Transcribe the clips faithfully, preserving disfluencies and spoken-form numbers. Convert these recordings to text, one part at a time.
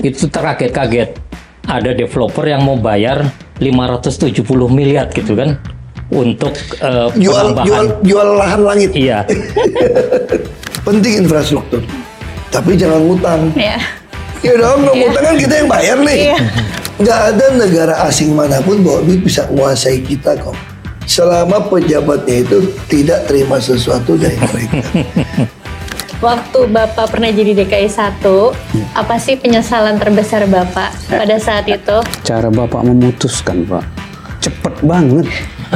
Itu terkaget-kaget. Ada developer yang mau bayar lima ratus tujuh puluh miliar gitu kan untuk uh, jual, jual jual lahan langit. Iya. Penting infrastruktur, tapi jangan ngutang. Iya. Ya dong, yeah. Ngutang kan kita yang bayar nih. Iya. Nggak ada negara asing manapun bawa duit bisa menguasai kita kok. Selama pejabatnya itu tidak terima sesuatu dari mereka. Waktu Bapak pernah jadi D K I satu, apa sih penyesalan terbesar Bapak pada saat itu? Cara Bapak memutuskan, Pak. Cepet banget.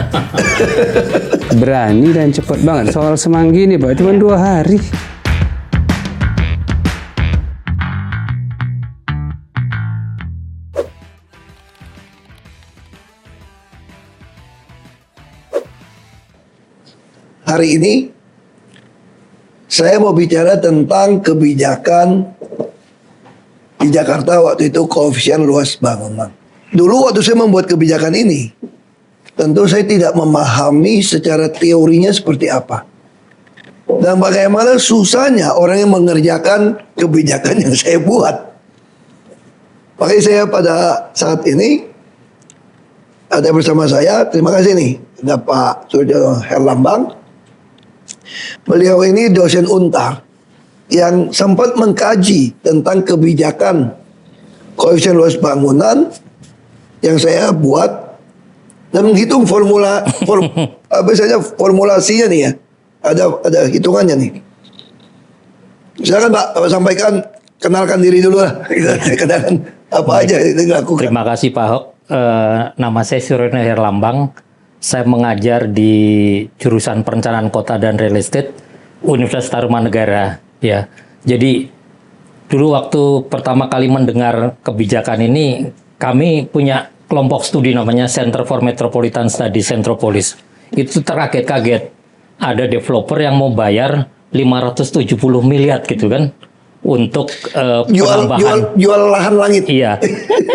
Berani dan cepet banget. Soal Semanggi ini, Pak, cuma dua hari. Hari ini saya mau bicara tentang kebijakan di Jakarta waktu itu koefisien luas bangunan. Dulu waktu saya membuat kebijakan ini, tentu saya tidak memahami secara teorinya seperti apa. Dan bagaimana susahnya orang yang mengerjakan kebijakan yang saya buat. Makanya saya pada saat ini ada bersama saya, terima kasih nih, ada Pak Suryo Herlambang. Beliau ini dosen Untar yang sempat mengkaji tentang kebijakan koefisien luas bangunan yang saya buat dan menghitung formula form, apa saja formulasinya nih ya, ada ada hitungannya nih. Silakan Pak, Pak sampaikan, kenalkan diri dulu lah. Kenalkan apa aja yang dilakukan. Terima kasih Pak Ahok. Uh, nama saya Suryo Herlambang. Saya mengajar di jurusan perencanaan kota dan real estate Universitas Tarumanegara. Ya, jadi dulu waktu pertama kali mendengar kebijakan ini, kami punya kelompok studi namanya Center for Metropolitan Studies Centropolis. Itu terkaget-kaget. Ada developer yang mau bayar lima ratus tujuh puluh miliar gitu kan untuk uh, jual, penambahan. Jual, jual lahan langit. Iya.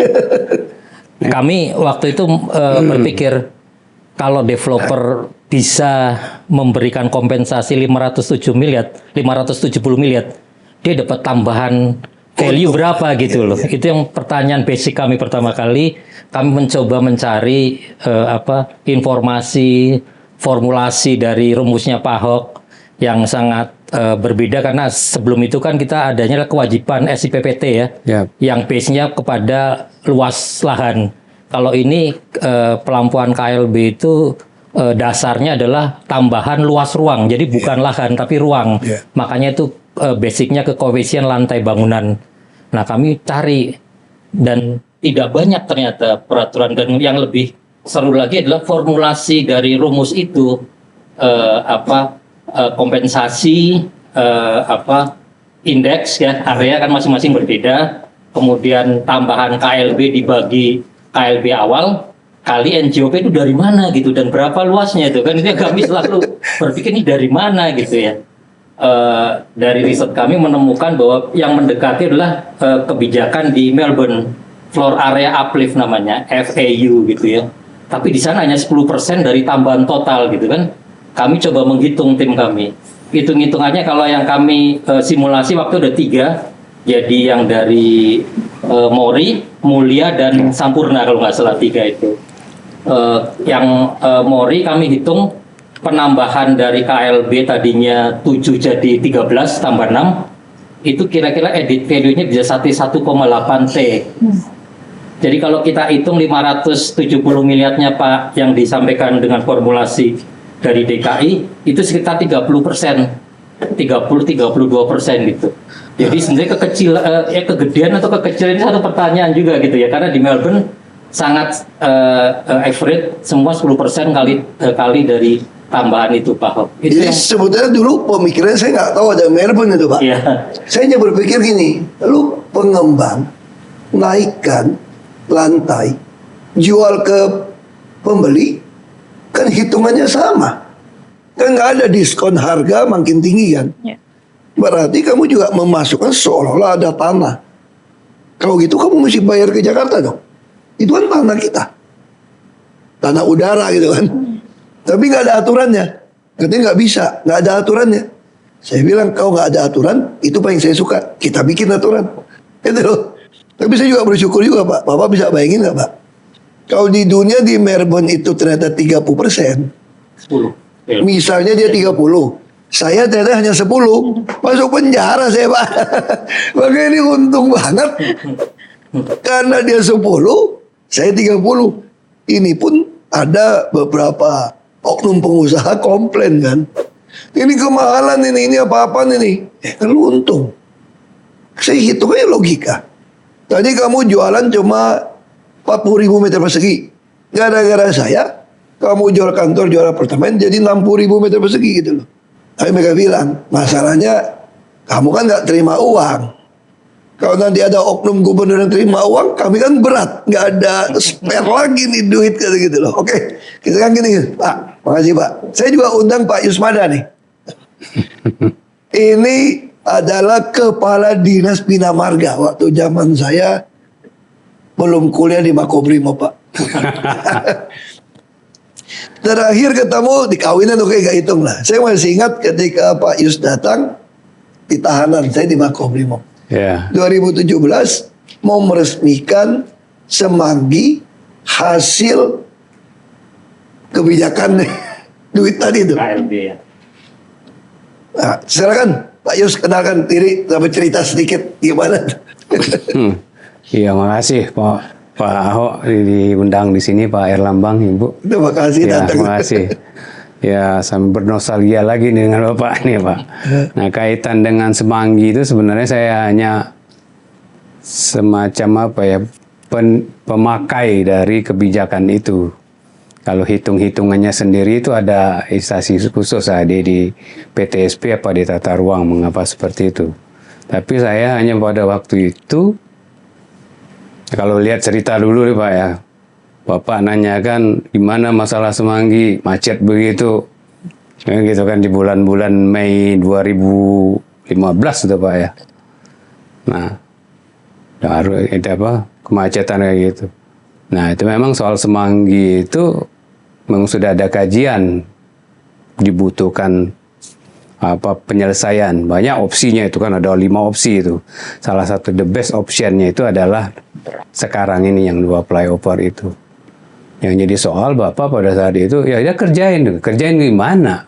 Kami waktu itu uh, hmm. berpikir, kalau developer bisa memberikan kompensasi lima ratus tujuh miliar, lima ratus tujuh puluh miliar, dia dapat tambahan value berapa gitu loh. Itu yang pertanyaan basic kami pertama kali. Kami mencoba mencari uh, apa informasi, formulasi dari rumusnya Pak Ahok yang sangat uh, berbeda, karena sebelum itu kan kita adanya kewajiban S I P P T ya, yep. yang base-nya kepada luas lahan. Kalau ini eh, pelampuan K L B itu eh, dasarnya adalah tambahan luas ruang, jadi bukan yeah. lahan tapi ruang. Yeah. Makanya itu eh, basicnya ke koefisien lantai bangunan. Nah kami cari dan tidak banyak ternyata peraturan, dan yang lebih seru lagi adalah formulasi dari rumus itu eh, apa eh, kompensasi eh, apa indeks ya, area kan masing-masing berbeda. Kemudian tambahan K L B dibagi K L B awal kali N J O P itu dari mana gitu, dan berapa luasnya itu kan, itu yang kami selalu berpikir ini dari mana gitu ya. Uh, dari riset kami menemukan bahwa yang mendekati adalah uh, kebijakan di Melbourne, Floor Area Uplift namanya, F A U gitu ya. Tapi di sana hanya sepuluh persen dari tambahan total gitu kan. Kami coba menghitung tim kami. Hitung-hitungannya kalau yang kami uh, simulasi waktu ada tiga. Jadi yang dari uh, Mori, Mulia, dan Sampurna kalau nggak salah tiga itu. Uh, yang uh, Mori kami hitung penambahan dari K L B tadinya tujuh jadi tiga belas tambah enam. Itu kira-kira edit value-nya bisa satu koma delapan T. Hmm. Jadi kalau kita hitung lima ratus tujuh puluh miliarnya Pak yang disampaikan dengan formulasi dari D K I, itu sekitar tiga puluh persen. tiga puluh sampai tiga puluh dua persen gitu. Jadi sebenarnya kekecil, uh, ya kegedean atau kekecilan ini satu pertanyaan juga gitu ya, karena di Melbourne sangat uh, uh, average, semua sepuluh persen kali uh, kali dari tambahan itu Pak Ahok. Jadi yang... sebetulnya dulu pemikiran saya nggak tahu ada Melbourne itu Pak. Yeah. Saya hanya berpikir gini, lu pengembang naikkan lantai, jual ke pembeli, kan hitungannya sama. Kan nggak ada diskon harga makin tinggi kan. Yeah. Berarti kamu juga memasukkan seolah-olah ada tanah. Kalau gitu kamu mesti bayar ke Jakarta dong. Itu kan tanah kita, tanah udara gitu kan. Hmm. Tapi nggak ada aturannya. Katanya nggak bisa, nggak ada aturannya. Saya bilang kalau nggak ada aturan, itu paling saya suka. Kita bikin aturan. Gitu loh. Tapi Tapi saya juga bersyukur juga Pak. Bapak bisa bayangin nggak Pak? Kalau di dunia di Melbourne itu ternyata tiga puluh persen. sepuluh. Misalnya dia tiga puluh. Saya ternyata hanya sepuluh. Masuk penjara saya Pak. Makanya ini untung banget. Karena dia sepuluh, saya tiga puluh. Ini pun ada beberapa oknum pengusaha komplain kan. Ini kemahalan ini, ini apa-apaan ini. Eh kan lu untung. Saya hitung aja logika. Tadi kamu jualan cuma empat puluh ribu meter persegi. Gara-gara saya, kamu jual kantor, jual apartemen jadi enam puluh ribu meter persegi gitu loh. Tapi mereka bilang, masalahnya kamu kan gak terima uang. Kalau nanti ada oknum gubernur yang terima uang, kami kan berat. Nggak ada spare lagi nih duit kata gitu loh. Oke, kita kan gini. Pak, makasih Pak. Saya juga undang Pak Yusmada nih. Ini adalah Kepala Dinas Bina Marga. Waktu zaman saya belum kuliah di Makobrimob Pak. Terakhir ketemu di kawinan oke gak hitung lah. Saya masih ingat ketika Pak Yus datang di tahanan. Saya di Makobrimob. Ya. dua ribu tujuh belas mau meresmikan Semanggi hasil kebijakan duit tadi itu. K L B ya. Nah, silakan Pak Yus kenalkan diri sampai cerita sedikit gimana. Hmm. Iya, makasih Pak Pak Ahok diundang di sini, Pak Erlambang, Ibu. Terima kasih Ya, datang. terima kasih. Ya, sambil bernostalgia lagi dengan Bapak nih, Pak. Nah, kaitan dengan Semanggi itu sebenarnya saya hanya semacam apa ya, pen, pemakai dari kebijakan itu. Kalau hitung-hitungannya sendiri itu ada instansi khusus ada di P T S P apa di tata ruang mengapa seperti itu. Tapi saya hanya pada waktu itu, kalau lihat cerita dulu nih Pak ya, Bapak nanyakan gimana masalah Semanggi, macet begitu. Ya, gitu kan di bulan-bulan Mei dua ribu lima belas itu Pak ya. Nah, harus ada apa? Kemacetan kayak gitu. Nah, itu memang soal Semanggi itu memang sudah ada kajian dibutuhkan apa penyelesaian. Banyak opsinya itu kan ada lima opsi itu. Salah satu the best optionnya itu adalah sekarang ini yang dua flyover itu. Yang jadi soal Bapak pada saat itu, ya dia kerjain, kerjain gimana?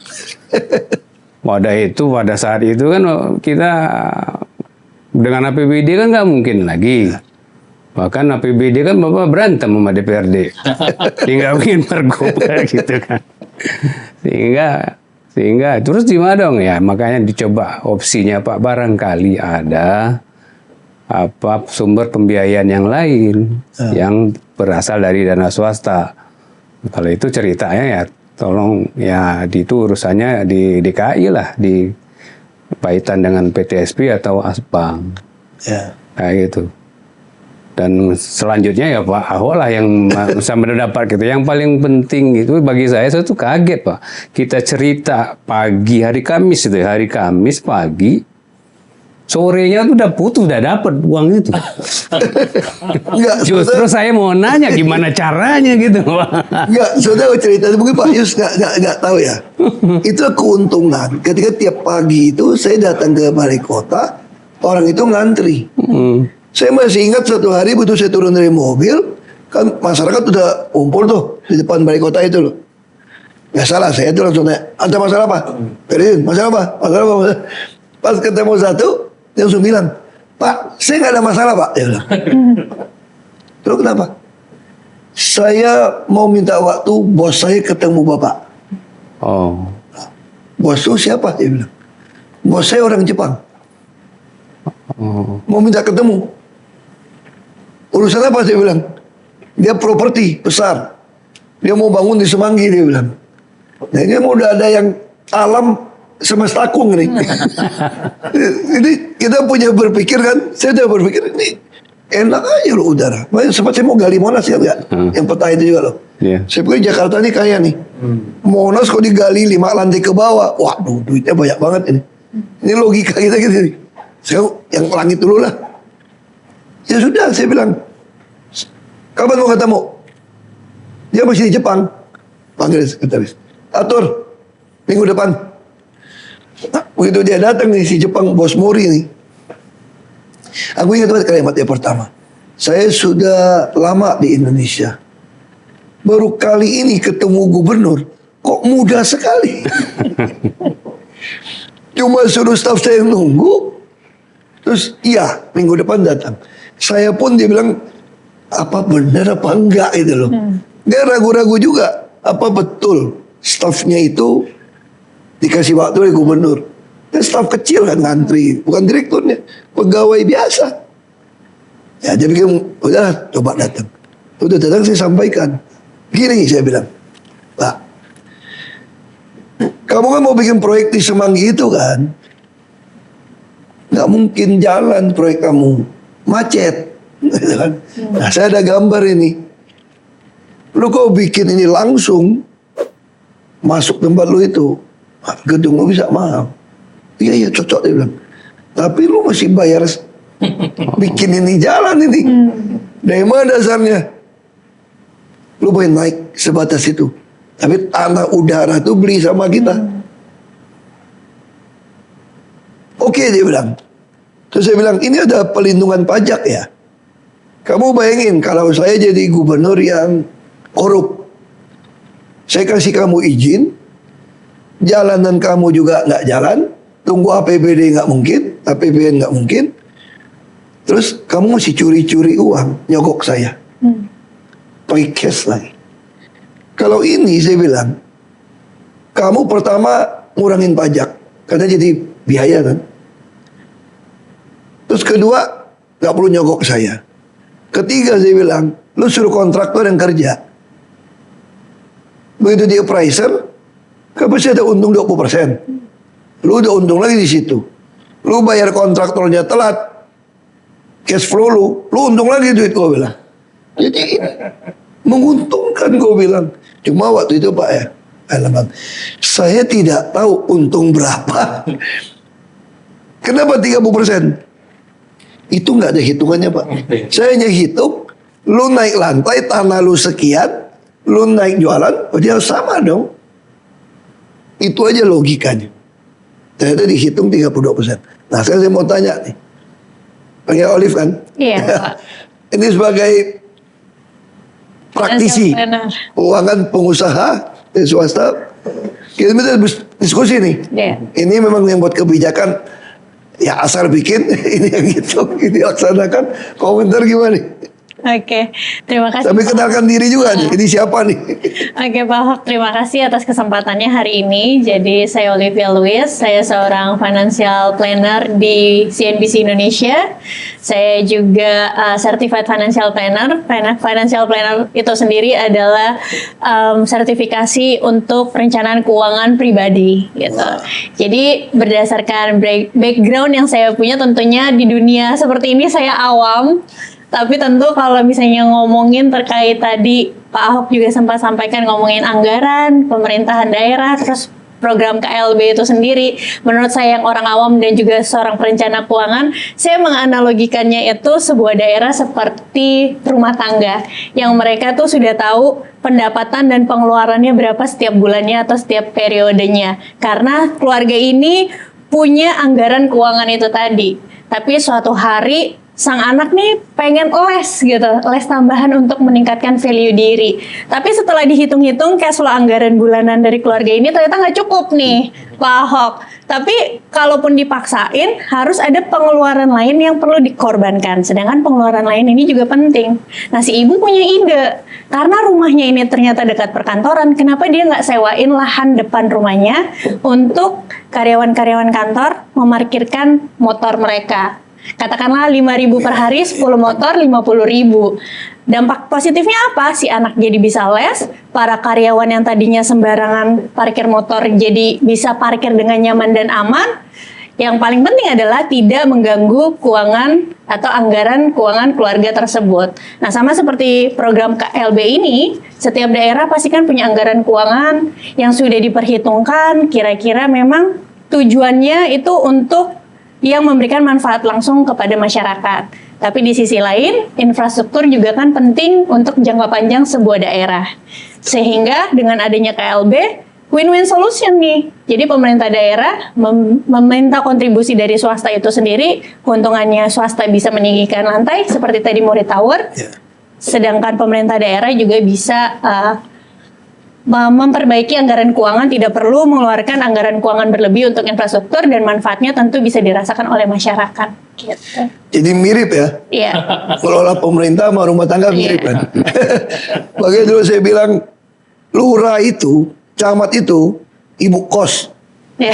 Pada itu, pada saat itu kan kita dengan A P B D kan nggak mungkin lagi. Bahkan A P B D kan Bapak berantem sama D P R D. Tinggal bikin pergub gitu kan. Sehingga, sehingga terus gimana dong ya? Makanya dicoba opsinya Pak, barangkali ada apa sumber pembiayaan yang lain uh. yang berasal dari dana swasta. Kalau itu ceritanya ya tolong ya di itu urusannya di D K I lah, di kaitan dengan P T S P atau Asbang. Ya. Kayak gitu. Dan selanjutnya ya Pak Ahok lah yang bisa mendapat gitu. Yang paling penting itu bagi saya, saya tuh kaget Pak. Kita cerita pagi hari Kamis itu, hari Kamis pagi, sorenya tuh udah putus, udah dapat uang itu. Enggak, justru saudara, saya mau nanya gimana caranya gitu. Enggak, saudara cerita mungkin Pak Yus nggak nggak nggak tahu ya. Itu keuntungan. Ketika tiap pagi itu saya datang ke balai kota, orang itu ngantri. Hmm. Saya masih ingat satu hari begitu saya turun dari mobil, kan masyarakat udah kumpul tuh di depan balai kota itu loh. Nggak salah, saya itu langsung nanya, ada masalah apa? Periin, masalah apa? Masalah apa? Masalah. Pas ketemu satu, dia langsung bilang, Pak, saya nggak ada masalah Pak. Dia bilang. Terus kenapa? Saya mau minta waktu bos saya ketemu Bapak. Oh. Bos itu siapa? Dia bilang. Bos saya orang Jepang. Oh. Mau minta ketemu. Urusan apa? Saya bilang. Dia properti besar. Dia mau bangun di Semanggi, dia bilang. Nah ini mau udah ada yang alam semesta akung nih. Ini kita punya berpikir kan, saya udah berpikir ini enak aja loh udara. Sempat saya mau gali Monas ya enggak? Hmm. Yang peta itu juga loh. Yeah. Saya pikir Jakarta ini kaya nih. Hmm. Monas kok digali lima lantai ke bawah, waduh duitnya banyak banget ini. Ini logika kita gitu nih. Saya yang langit dulu lah. Ya sudah, saya bilang, kapan mau ketemu? Dia masih di Jepang. Panggil sekretaris. Atur, minggu depan. Nah, begitu dia datang nih si Jepang, bos Mori nih. Aku ingat banget kalimat dia pertama. Saya sudah lama di Indonesia. Baru kali ini ketemu gubernur, kok mudah sekali. Cuma suruh staf saya nunggu. Terus iya, minggu depan datang. Saya pun dia bilang, apa benar apa enggak itu loh. Hmm. Dia ragu-ragu juga, apa betul stafnya itu dikasih waktu oleh gubernur. Dan staf kecil kan ngantri, bukan direkturnya, pegawai biasa. Ya dia bikin, udah coba datang. Udah datang saya sampaikan. Gini saya bilang, Pak, kamu kan mau bikin proyek di Semanggi itu kan? Nggak mungkin jalan proyek kamu, macet. Nah saya ada gambar ini. Lu kok bikin ini langsung masuk tempat lu itu, gedung lu bisa mahal. Iya iya cocok dia bilang. Tapi lu masih bayar bikin ini jalan ini. Dari mana dasarnya? Lu boleh naik sebatas itu. Tapi tanah udara tuh beli sama kita. Oke dia bilang. Terus saya bilang, ini ada pelindungan pajak ya. Kamu bayangin kalau saya jadi gubernur yang korup. Saya kasih kamu izin. Jalanan kamu juga nggak jalan. Tunggu A P B D nggak mungkin. A P B N nggak mungkin. Terus kamu masih curi-curi uang, nyogok saya. Hmm. Pakai cash lagi. Kalau ini saya bilang, kamu pertama ngurangin pajak. Karena jadi biaya kan. Terus kedua, gak perlu nyogok saya. Ketiga saya bilang, lu suruh kontraktor yang kerja. Begitu di appraiser, kan pasti ada untung dua puluh persen. Lu udah untung lagi di situ. Lu bayar kontraktornya telat, cash flow lu, lu untung lagi duit gue bilang. Jadi menguntungkan gue bilang. Cuma waktu itu Pak ya, alamat, saya tidak tahu untung berapa. Kenapa tiga puluh persen? Itu nggak ada hitungannya Pak. Saya hanya hitung, lu naik lantai tanah lu sekian, lu naik jualan, oh dia harus sama dong. Itu aja logikanya. Ternyata dihitung tiga puluh dua persen. Nah sekarang saya mau tanya nih, panggil Olive kan? Iya Pak. Ini sebagai praktisi keuangan pengusaha dan swasta, kita bisa diskusi nih. Yeah. Ini memang yang buat kebijakan, ya asal bikin ini yang gitu, ini laksanakan. Komentar gimana nih? Oke, terima kasih. Tapi kenalkan diri juga nih, ini siapa nih? Oke Pak Ahok, terima kasih atas kesempatannya hari ini. Jadi saya Olivia Louis, saya seorang financial planner di C N B C Indonesia. Saya juga uh, certified financial planner. Financial planner itu sendiri adalah um, sertifikasi untuk perencanaan keuangan pribadi, gitu. Wow. Jadi berdasarkan background yang saya punya, tentunya di dunia seperti ini saya awam. Tapi tentu kalau misalnya ngomongin terkait tadi Pak Ahok juga sempat sampaikan ngomongin anggaran, pemerintahan daerah, terus program K L B itu sendiri. Menurut saya yang orang awam dan juga seorang perencana keuangan, saya menganalogikannya itu sebuah daerah seperti rumah tangga yang mereka tuh sudah tahu pendapatan dan pengeluarannya berapa setiap bulannya atau setiap periodenya. Karena keluarga ini punya anggaran keuangan itu tadi. Tapi suatu hari sang anak nih pengen les gitu, les tambahan untuk meningkatkan value diri. Tapi setelah dihitung-hitung cash flow anggaran bulanan dari keluarga ini ternyata nggak cukup nih, Pak Ahok. Tapi kalaupun dipaksain, harus ada pengeluaran lain yang perlu dikorbankan. Sedangkan pengeluaran lain ini juga penting. Nah si ibu punya ide, karena rumahnya ini ternyata dekat perkantoran, kenapa dia nggak sewain lahan depan rumahnya untuk karyawan-karyawan kantor memarkirkan motor mereka. Katakanlah lima ribu per hari, sepuluh motor, lima puluh ribu. Dampak positifnya apa? Si anak jadi bisa les, para karyawan yang tadinya sembarangan parkir motor jadi bisa parkir dengan nyaman dan aman. Yang paling penting adalah tidak mengganggu keuangan atau anggaran keuangan keluarga tersebut. Nah, sama seperti program K L B ini, setiap daerah pasti kan punya anggaran keuangan yang sudah diperhitungkan, kira-kira memang tujuannya itu untuk yang memberikan manfaat langsung kepada masyarakat. Tapi di sisi lain, infrastruktur juga kan penting untuk jangka panjang sebuah daerah. Sehingga dengan adanya K L B, win-win solution nih. Jadi pemerintah daerah mem- meminta kontribusi dari swasta itu sendiri, keuntungannya swasta bisa meninggikan lantai seperti tadi Mori Tower. Ya. Sedangkan pemerintah daerah juga bisa uh, memperbaiki anggaran keuangan, tidak perlu mengeluarkan anggaran keuangan berlebih untuk infrastruktur dan manfaatnya tentu bisa dirasakan oleh masyarakat. Gitu. Jadi mirip ya. Iya. Kelola pemerintah sama rumah tangga mirip kan. Makanya dulu saya bilang lurah itu, camat itu ibu kos. Ya.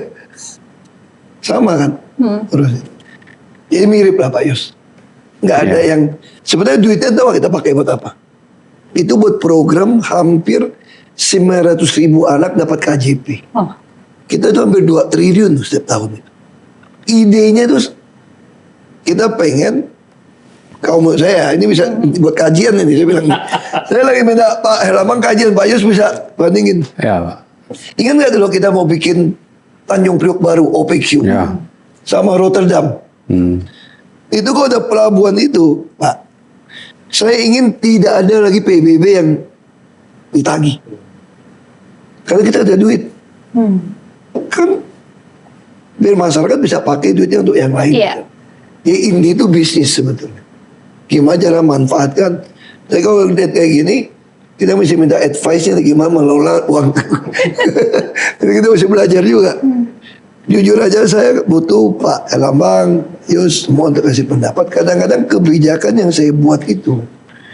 Sama kan? Hmm. Terus. Jadi mirip lah Pak Yus. Nggak ada Iya. yang sebenarnya duitnya tahu kita pakai buat apa? Itu buat program hampir sembilan ratus ribu anak dapat K J P. Oh. Kita itu hampir dua triliun tuh setiap tahun itu. Idenya itu kita pengen kaum saya ini bisa buat kajian ini saya bilang. Saya lagi minta Pak Herlambang kajian, Pak Yus bisa bandingin. Ya, Pak. Ingat nggak dulu kita mau bikin Tanjung Priok baru O P E Q Ya. sama Rotterdam. Hmm. Itu kalau ada pelabuhan itu, Pak, saya ingin tidak ada lagi P B B yang ditagih. Karena kita ada duit. Hmm. Kan biar masyarakat bisa pakai duitnya untuk yang lain. Iya. Jadi ini itu bisnis sebetulnya. Gimana cara manfaatkan. Jadi kalau lihat kayak gini, kita mesti minta advice-nya gimana mengelola uang. Jadi kita mesti belajar juga. Jujur aja saya butuh Pak Herlambang, Yus, semua untuk kasih pendapat. Kadang-kadang kebijakan yang saya buat itu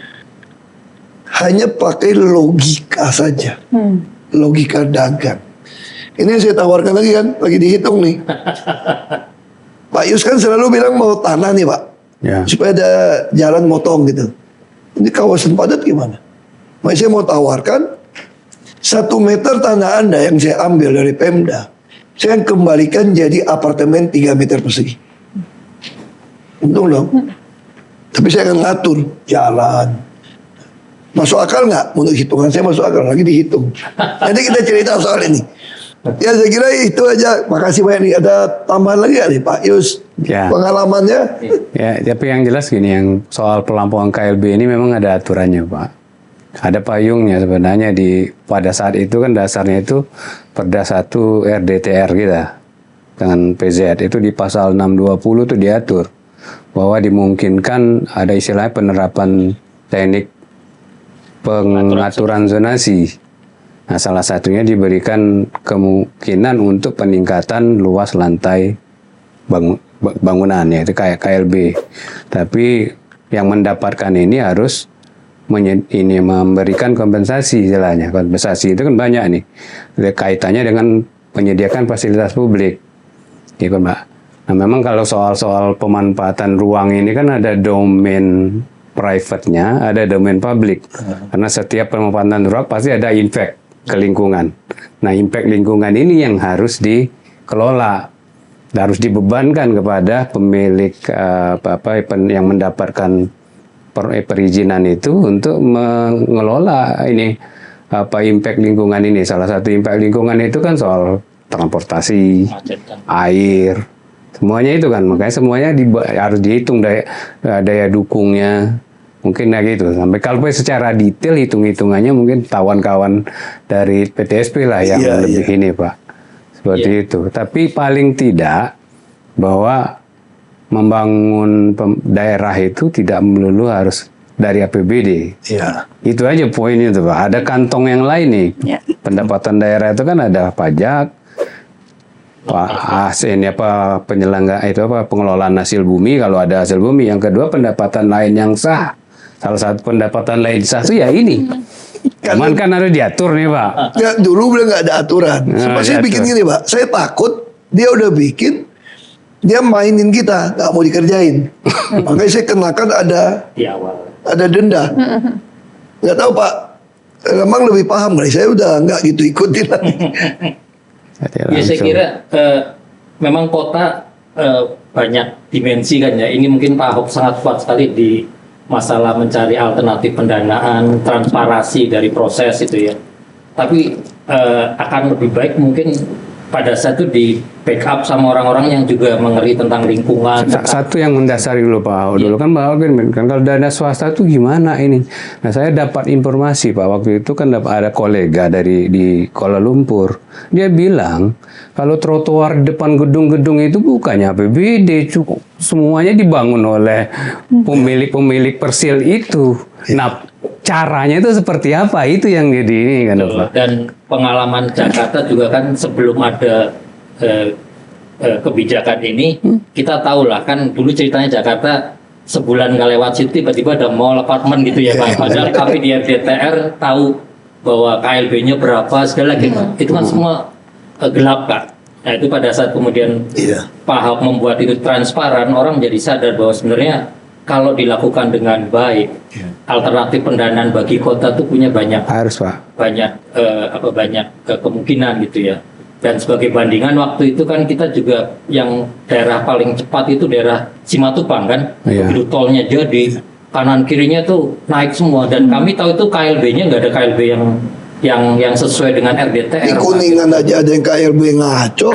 hanya pakai logika saja. Hmm. Logika dagang. Ini yang saya tawarkan lagi kan, lagi dihitung nih. Pak Yus kan selalu bilang mau tanah nih Pak. Ya. Supaya ada jalan motong gitu. Ini kawasan padat gimana? Makanya saya mau tawarkan satu meter tanah Anda yang saya ambil dari Pemda, saya akan kembalikan jadi apartemen tiga meter persegi. Untung dong. Tapi saya akan ngatur jalan. Masuk akal nggak? Menurut hitungan saya masuk akal. Lagi dihitung. Nanti kita cerita soal ini. Ya saya kira itu aja. Makasih banyak nih. Ada tambahan lagi nggak nih Pak Yus? Ya. Pengalamannya? Ya, tapi yang jelas gini, yang soal pelampuan K L B ini memang ada aturannya, Pak. Ada payungnya sebenarnya di pada saat itu kan dasarnya itu Perda satu R D T R kita dengan P Z itu di pasal enam dua puluh itu diatur bahwa dimungkinkan ada istilahnya penerapan teknik pengaturan zonasi. Nah, salah satunya diberikan kemungkinan untuk peningkatan luas lantai bangun, bangunan, yaitu kayak K L B. Tapi yang mendapatkan ini harus menye- ini memberikan kompensasi istilahnya. Kompensasi itu kan banyak nih. Kaitannya dengan menyediakan fasilitas publik. Gitu, Mbak. Nah, memang kalau soal-soal pemanfaatan ruang ini kan ada domain private-nya, ada domain publik. Karena setiap pemanfaatan ruang pasti ada impact ke lingkungan. Nah, impact lingkungan ini yang harus dikelola, harus dibebankan kepada pemilik uh, apa, apa yang mendapatkan per, perizinan itu untuk mengelola ini apa impact lingkungan ini. Salah satu impact lingkungan itu kan soal transportasi, air, semuanya itu kan. Makanya semuanya di, harus dihitung daya, daya dukungnya. Mungkin ya gitu. Sampai kalau secara detail hitung-hitungannya mungkin kawan-kawan dari P T S P lah yang Iya, lebih iya. ini, Pak. Seperti Iya. itu. Tapi paling tidak bahwa membangun pem- daerah itu tidak melulu harus dari A P B D. Iya. Itu aja poinnya tuh, Pak. Ada kantong yang lain nih. Ya. Pendapatan daerah itu kan ada pajak, Pak Asen apa penyelenggaraan itu apa pengelolaan hasil bumi kalau ada hasil bumi. Yang kedua pendapatan lain yang sah. Salah satu pendapatan lain sah itu ya ini. Cuman kan harus diatur nih, Pak. Ya, dulu bilang nggak ada aturan. Nah, Sampai ada saya bikin aturan. gini Pak, saya takut dia udah bikin, dia mainin kita, nggak mau dikerjain. Makanya saya kenakan ada di awal. ada denda. Nggak tahu Pak, emang lebih paham kali. Saya udah nggak gitu ikutin lagi. Jadi Ya saya langsung. kira eh, memang kota eh, banyak dimensi kan ya. Ini mungkin Pak Ahok sangat kuat sekali di masalah mencari alternatif pendanaan, transparansi dari proses itu ya. Tapi eh, akan lebih baik mungkin pada saat itu di backup sama orang-orang yang juga mengerti tentang lingkungan. Sa- Satu yang mendasari dulu Pak Ahok dulu kan Pak Ahok kan kalau dana swasta itu gimana ini? Nah saya dapat informasi Pak waktu itu kan ada kolega dari di Kuala Lumpur, dia bilang kalau trotoar depan gedung-gedung itu bukannya A P B D, cukup semuanya dibangun oleh pemilik-pemilik persil itu. Nah caranya itu seperti apa? Itu yang jadi ini kan Pak. Dan pengalaman Jakarta juga kan sebelum ada eh, eh, kebijakan ini, hmm. kita tahu lah kan dulu ceritanya Jakarta sebulan nggak lewat situ tiba-tiba ada mall apartemen gitu ya Pak. Padahal kami di R D T R tahu bahwa K L B-nya berapa segala gitu. Hmm. Itu kan semua eh, gelap Pak. Nah itu pada saat kemudian yeah. Pak Ahok membuat itu transparan, orang jadi sadar bahwa sebenarnya kalau dilakukan dengan baik, yeah. alternatif pendanaan bagi kota itu punya banyak harus Pak banyak eh, apa banyak eh, kemungkinan gitu ya. Dan sebagai bandingan waktu itu kan kita juga yang daerah paling cepat itu daerah Simatupang kan, yeah. Begitu tolnya jadi kanan kirinya tuh naik semua dan hmm. kami tahu itu K L B-nya nggak ada K L B yang yang yang sesuai dengan R D T R. Di Kuningan aja ada yang K L B ngaco.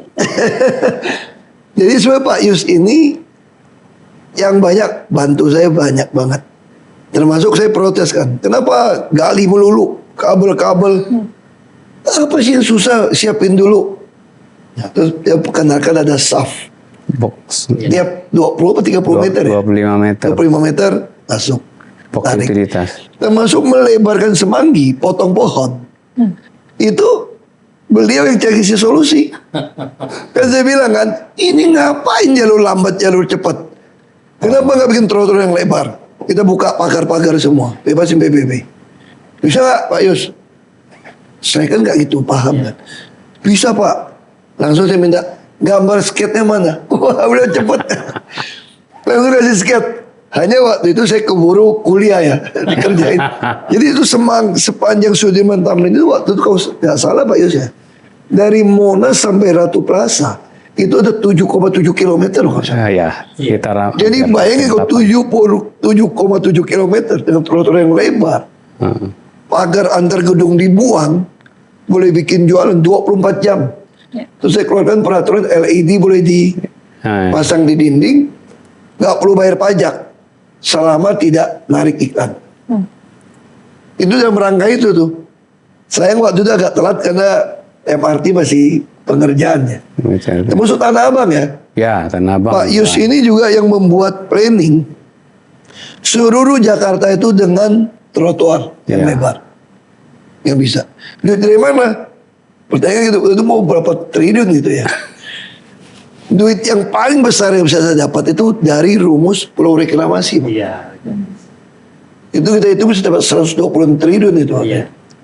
Jadi sebenarnya Pak Yus ini yang banyak bantu saya banyak banget. Termasuk saya protes kan. Kenapa gali melulu kabel-kabel? Hmm. Apa sih yang susah siapin dulu? Ya, terus dia perkenalkan ada S A F. Box. Tiap dua puluh atau tiga puluh meter ya? dua puluh lima meter. dua puluh lima meter masuk. Box utilitas. Termasuk melebarkan semanggi, potong pohon. Hmm. Itu beliau yang cari solusi. Kan saya bilang kan, ini ngapain jalur lambat, jalur cepat? Kenapa nggak bikin trotoar yang lebar? Kita buka pagar-pagar semua, bebasin P B B. Bisa nggak Pak Yus? Saya kan nggak gitu paham kan. Bisa Pak. Langsung saya minta gambar skate-nya mana? Wah udah cepet. Langsung kasih skate. Hanya waktu itu saya keburu kuliah ya dikerjain. Jadi itu semang sepanjang Sudirman Tamrin itu waktu itu kalau nggak salah Pak Yus ya. Dari Monas sampai Ratu Plaza itu ada tujuh koma tujuh kilometer loh. Ah, ya, kita jadi bayangin kalau tujuh koma tujuh kilometer dengan trotoar yang lebar. Hmm. Pagar antar gedung dibuang, boleh bikin jualan dua puluh empat jam. Ya. Terus saya keluarkan peraturan L E D boleh dipasang di dinding, nggak perlu bayar pajak selama tidak narik iklan. Hmm. Itu dalam rangka itu tuh. Sayang waktu itu agak telat karena M R T masih pengerjaannya. Termasuk Tanah Abang ya. Ya, Tanah Abang. Pak Yus ini juga yang membuat planning seluruh Jakarta itu dengan trotoar yang ya. Lebar. Yang bisa. Duit dari mana? Pertanyaan gitu, itu mau berapa triliun gitu ya. Duit yang paling besar yang bisa saya dapat itu dari rumus pulau reklamasi. Iya. Itu kita itu bisa dapat seratus dua puluh triliun itu. Iya.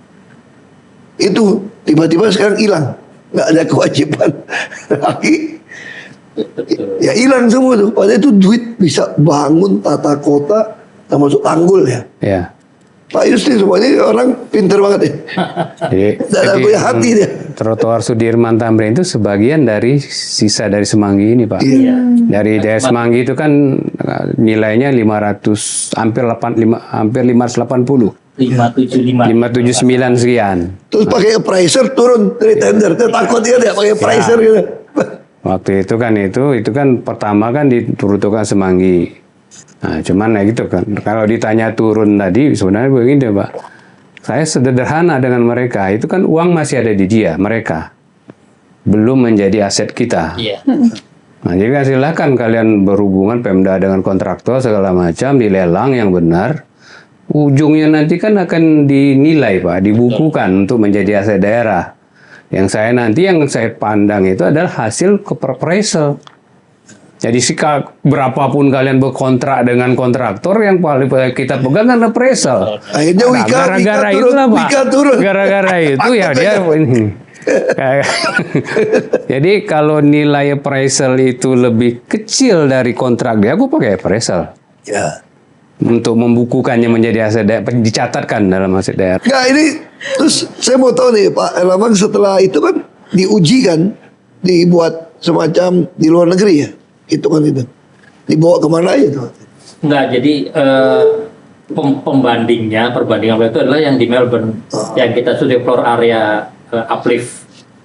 Itu tiba-tiba sekarang hilang. Nggak ada kewajiban lagi. Ya hilang semua tuh. Padahal itu duit bisa bangun tata kota termasuk tanggul ya. Iya. Pak Yus nih semuanya orang pinter banget ya. Jadi, dan punya hati dia. Trotoar Sudirman Tamrin itu sebagian dari sisa dari Semanggi ini Pak. Iya. Dari daerah Semanggi itu kan nilainya lima ratus hampir delapan lima hampir lima ratus delapan puluh. lima tujuh lima lima tujuh sembilan sekian. Terus pakai appraiser turun dari tender. Dia takut dia dia pakai appraiser gitu. Waktu itu kan itu itu kan pertama kan diturunkan Semanggi. Nah, cuman ya gitu kan. Kalau ditanya turun tadi sebenarnya begini Pak. Saya sederhana dengan mereka. Itu kan uang masih ada di dia, mereka. Belum menjadi aset kita. Iya. Nah, jadi silakan kalian berhubungan Pemda dengan kontraktor segala macam dilelang yang benar. Ujungnya nanti kan akan dinilai Pak, dibukukan untuk menjadi aset daerah. Yang saya nanti yang saya pandang itu adalah hasil appraisal. Jadi sikap berapapun kalian berkontrak dengan kontraktor yang paling kita pegang kan appraisal. Akhirnya nah, Wika, gara-gara Wika itulah turun, Pak. Wika turun. Gara-gara itu ya dia ini. Jadi kalau nilai appraisal itu lebih kecil dari kontrak dia, aku pakai appraisal. Ya. Untuk membukukannya menjadi aset daerah, dicatatkan dalam aset daerah. Nah ini, terus saya mau tahu nih Pak Erlambang setelah itu kan diuji kan, dibuat semacam di luar negeri ya. Itu kan itu dibawa kemana aja tuh? Enggak, jadi eh, pem pembandingnya perbandingan itu adalah yang di Melbourne, oh. yang kita sudah floor area eh, uplift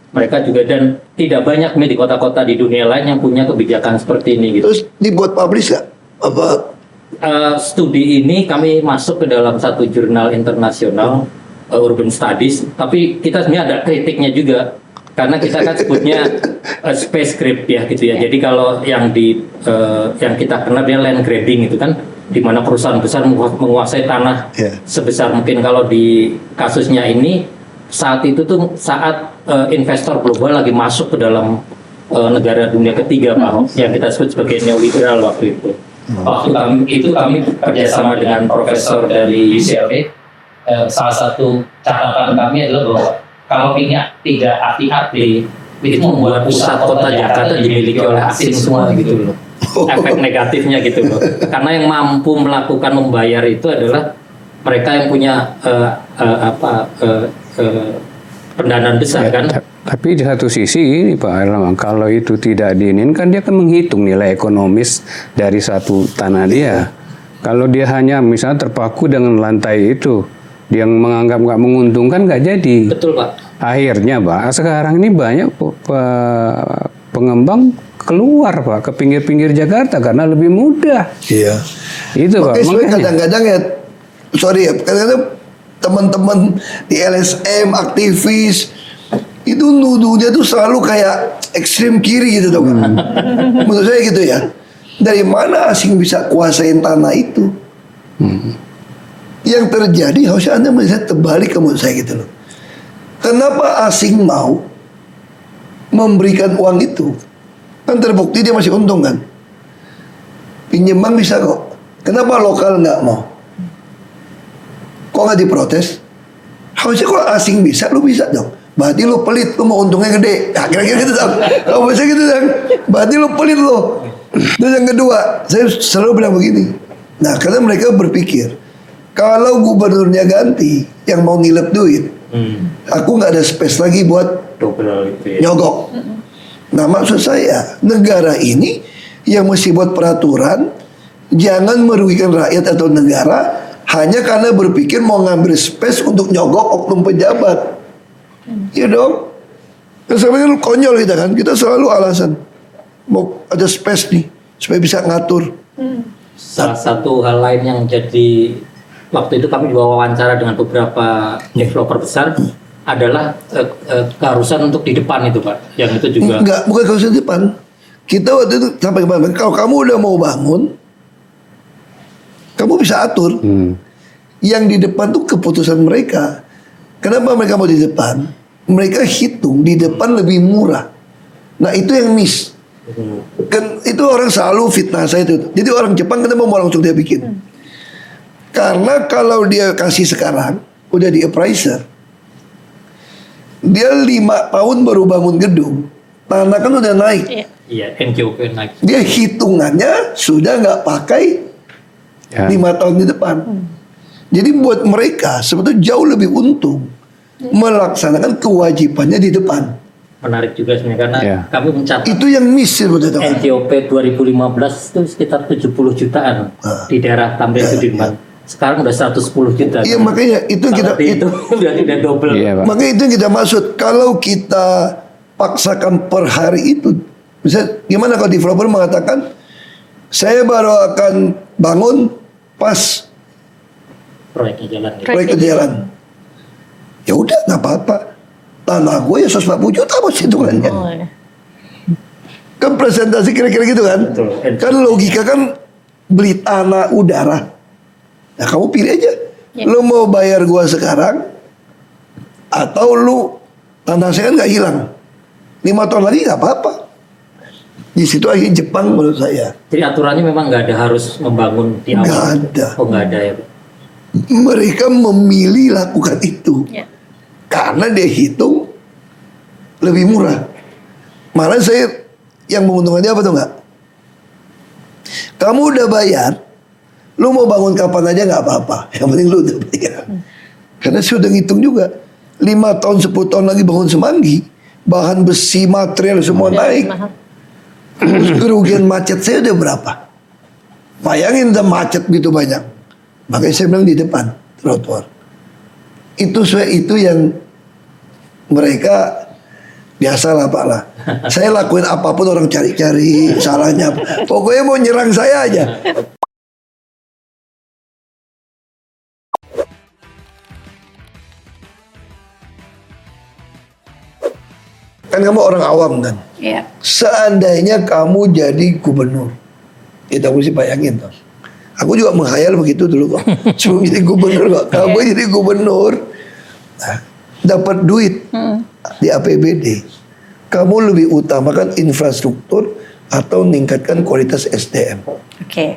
Mereka juga, dan tidak banyak nih di kota-kota di dunia lain yang punya kebijakan seperti ini gitu. Terus dibuat publish gak? Apa? Uh, studi ini kami masuk ke dalam satu jurnal internasional, uh, Urban Studies, tapi kita sebenarnya ada kritiknya juga karena kita kan sebutnya uh, space grab ya gitu ya. Jadi kalau yang di uh, yang kita kenal dia land grabbing itu kan, di mana perusahaan besar menguasai tanah Yeah. sebesar mungkin. Kalau di kasusnya ini saat itu tuh saat uh, investor global lagi masuk ke dalam uh, negara dunia ketiga, Pak, yang kita sebut sebagai neoliberal waktu itu. Waktu kami itu kami kerjasama dengan profesor dari U C L A. Uh, salah satu catatan kami adalah bahwa kalau punya tidak hati-hati itu membuat pusat kota Jakarta dimiliki oleh asing semua gitu loh. Efek negatifnya gitu loh. Karena yang mampu melakukan membayar itu adalah mereka yang punya uh, uh, apa uh, uh, pendanaan besar Ya, kan. ta- tapi di satu sisi ini Pak Herlambang, kalau itu tidak diinginkan dia akan menghitung nilai ekonomis dari satu tanah dia. Kalau dia hanya misalnya terpaku dengan lantai itu, dia menganggap nggak menguntungkan, nggak jadi. Betul Pak. Akhirnya Pak, sekarang ini banyak pe- pe- pengembang keluar Pak ke pinggir-pinggir Jakarta karena lebih mudah. Iya. Itu Pak. Makanya sebenarnya Makanya. kadang-kadang ya, sorry ya, kadang-kadang teman-teman di L S M, aktivis, itu nuduhnya tuh selalu kayak ekstrem kiri gitu dong. Menurut saya gitu ya. Dari mana asing bisa kuasain tanah itu? Yang terjadi harusnya Anda melihat terbalik ke menurut saya gitu loh. Kenapa asing mau memberikan uang itu? Kan terbukti dia masih untung kan? Pinjam bank bisa kok. Kenapa lokal nggak mau? Kok nggak diprotes? Harusnya kalau asing bisa, lu bisa dong. Berarti lu pelit, lu mau untungnya gede. Nah, kira-kira gitu dong. Kalau bisa gitu dong. Berarti lu pelit lo. Terus yang kedua, saya selalu bilang begini. Nah, karena mereka berpikir, kalau gubernurnya ganti, yang mau nilep duit, Hmm. aku nggak ada space lagi buat Double itu ya. nyogok. Nah, maksud saya, negara ini yang mesti buat peraturan, jangan merugikan rakyat atau negara hanya karena berpikir mau ngambil space untuk nyogok oknum pejabat. Iya dong. Kan sebenarnya konyol kita kan, kita selalu alasan mau ada space nih supaya bisa ngatur. Salah satu hal lain yang jadi, waktu itu kami juga wawancara dengan beberapa developer besar adalah eh, eh, keharusan untuk di depan itu Pak, yang itu juga Enggak, bukan kawasan depan. Kita waktu itu sampai kemarin, kalau kamu udah mau bangun, kamu bisa atur. Hmm. Yang di depan tuh keputusan mereka. Kenapa mereka mau di depan? Mereka hitung di depan lebih murah. Nah itu yang miss. Kan itu orang selalu fitnah saya itu. Jadi orang Jepang kenapa mau langsung dia bikin? Karena kalau dia kasih sekarang, udah di appraiser, dia lima tahun baru bangun gedung, tanah kan udah naik. Iya. iya N J O P naik. Dia hitungannya sudah nggak pakai Ya. lima tahun di depan. Jadi buat mereka sebetulnya jauh lebih untung melaksanakan kewajibannya di depan. Menarik juga sebenarnya karena Ya. kami mencatat Itu yang miss sebetulnya. N J O P dua ribu lima belas itu sekitar tujuh puluh jutaan Ah. di daerah Tamrin Sudirman. Sekarang udah seratus sepuluh juta. Iya makanya itu yang kita Kalau itu, itu berarti udah double. Iya Pak. makanya itu yang kita maksud. Kalau kita paksakan per hari itu, misalnya gimana kalau developer mengatakan saya baru akan bangun pas Proyeknya jalan. Ya. proyek jalan. Ya udah nggak apa-apa. Tanah gue ya seratus empat puluh juta bos hitungannya. Oh, ya. Kan presentasi kira-kira gitu kan. Betul. Kan logika kan beli tanah udara. Nah kamu pilih aja. Ya. Lu mau bayar gua sekarang atau lu tanah saya kan nggak hilang. Lima tahun lagi nggak apa-apa. Di situ akhirnya Jepang menurut saya. Jadi aturannya memang nggak ada harus membangun di awal. Nggak ada. Oh nggak ada ya. Pak? Mereka memilih lakukan itu Ya. karena dia hitung lebih murah. Malah saya yang menguntungkannya apa tuh nggak? Kamu udah bayar, lu mau bangun kapan aja nggak apa-apa. Yang penting lu udah bayar. Karena saya udah ngitung juga, lima tahun sepuluh tahun lagi bangun Semanggi, bahan besi material semua naik. Mahal. Terus kerugian macet saya udah berapa? Bayangin udah macet gitu banyak. Makanya saya bilang di depan trotoar. Itu saya itu yang mereka Biasalah Pak lah. Saya lakuin apapun orang cari-cari salahnya. Pokoknya mau nyerang saya aja. Kan kamu orang awam kan. Iya. Seandainya kamu jadi gubernur, kita mesti bayangin toh. Aku juga menghayal begitu dulu kok. Sebelum jadi gubernur kok. Kamu jadi gubernur, nah, dapat duit hmm. di A P B D. Kamu lebih utamakan infrastruktur atau meningkatkan kualitas S D M? Oke. Okay.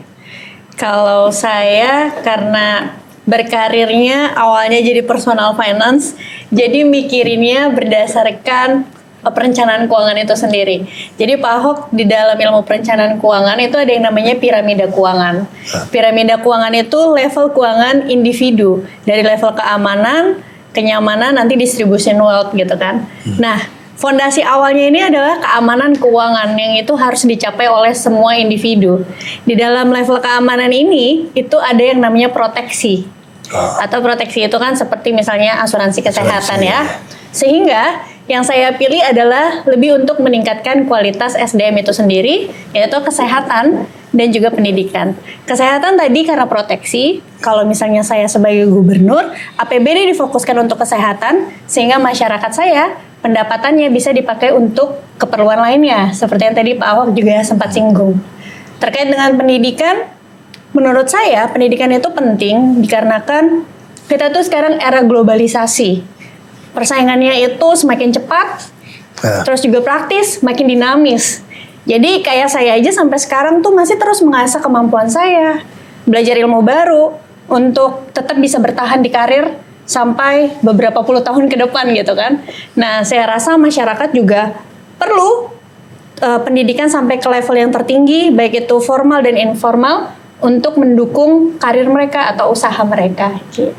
Kalau saya karena berkarirnya awalnya jadi personal finance, jadi mikirinnya berdasarkan perencanaan keuangan itu sendiri. Jadi Pak Ahok di dalam ilmu perencanaan keuangan itu ada yang namanya piramida keuangan. Piramida keuangan itu level keuangan individu dari level keamanan, kenyamanan, nanti distribution wealth gitu kan. Nah, fondasi awalnya ini adalah keamanan keuangan yang itu harus dicapai oleh semua individu. Di dalam level keamanan ini itu ada yang namanya proteksi. Atau proteksi itu kan seperti misalnya asuransi kesehatan ya. Sehingga yang saya pilih adalah lebih untuk meningkatkan kualitas S D M itu sendiri, yaitu kesehatan dan juga pendidikan. Kesehatan tadi karena proteksi, kalau misalnya saya sebagai gubernur, A P B D difokuskan untuk kesehatan, sehingga masyarakat saya pendapatannya bisa dipakai untuk keperluan lainnya, seperti yang tadi Pak Ahok juga sempat singgung. Terkait dengan pendidikan, menurut saya pendidikan itu penting dikarenakan kita tuh sekarang era globalisasi. Persaingannya itu semakin cepat, nah. terus juga praktis, makin dinamis. Jadi kayak saya aja sampai sekarang tuh masih terus mengasah kemampuan saya, belajar ilmu baru untuk tetap bisa bertahan di karir sampai beberapa puluh tahun ke depan gitu kan. Nah, saya rasa masyarakat juga perlu uh, pendidikan sampai ke level yang tertinggi, baik itu formal dan informal, untuk mendukung karir mereka atau usaha mereka. Gitu.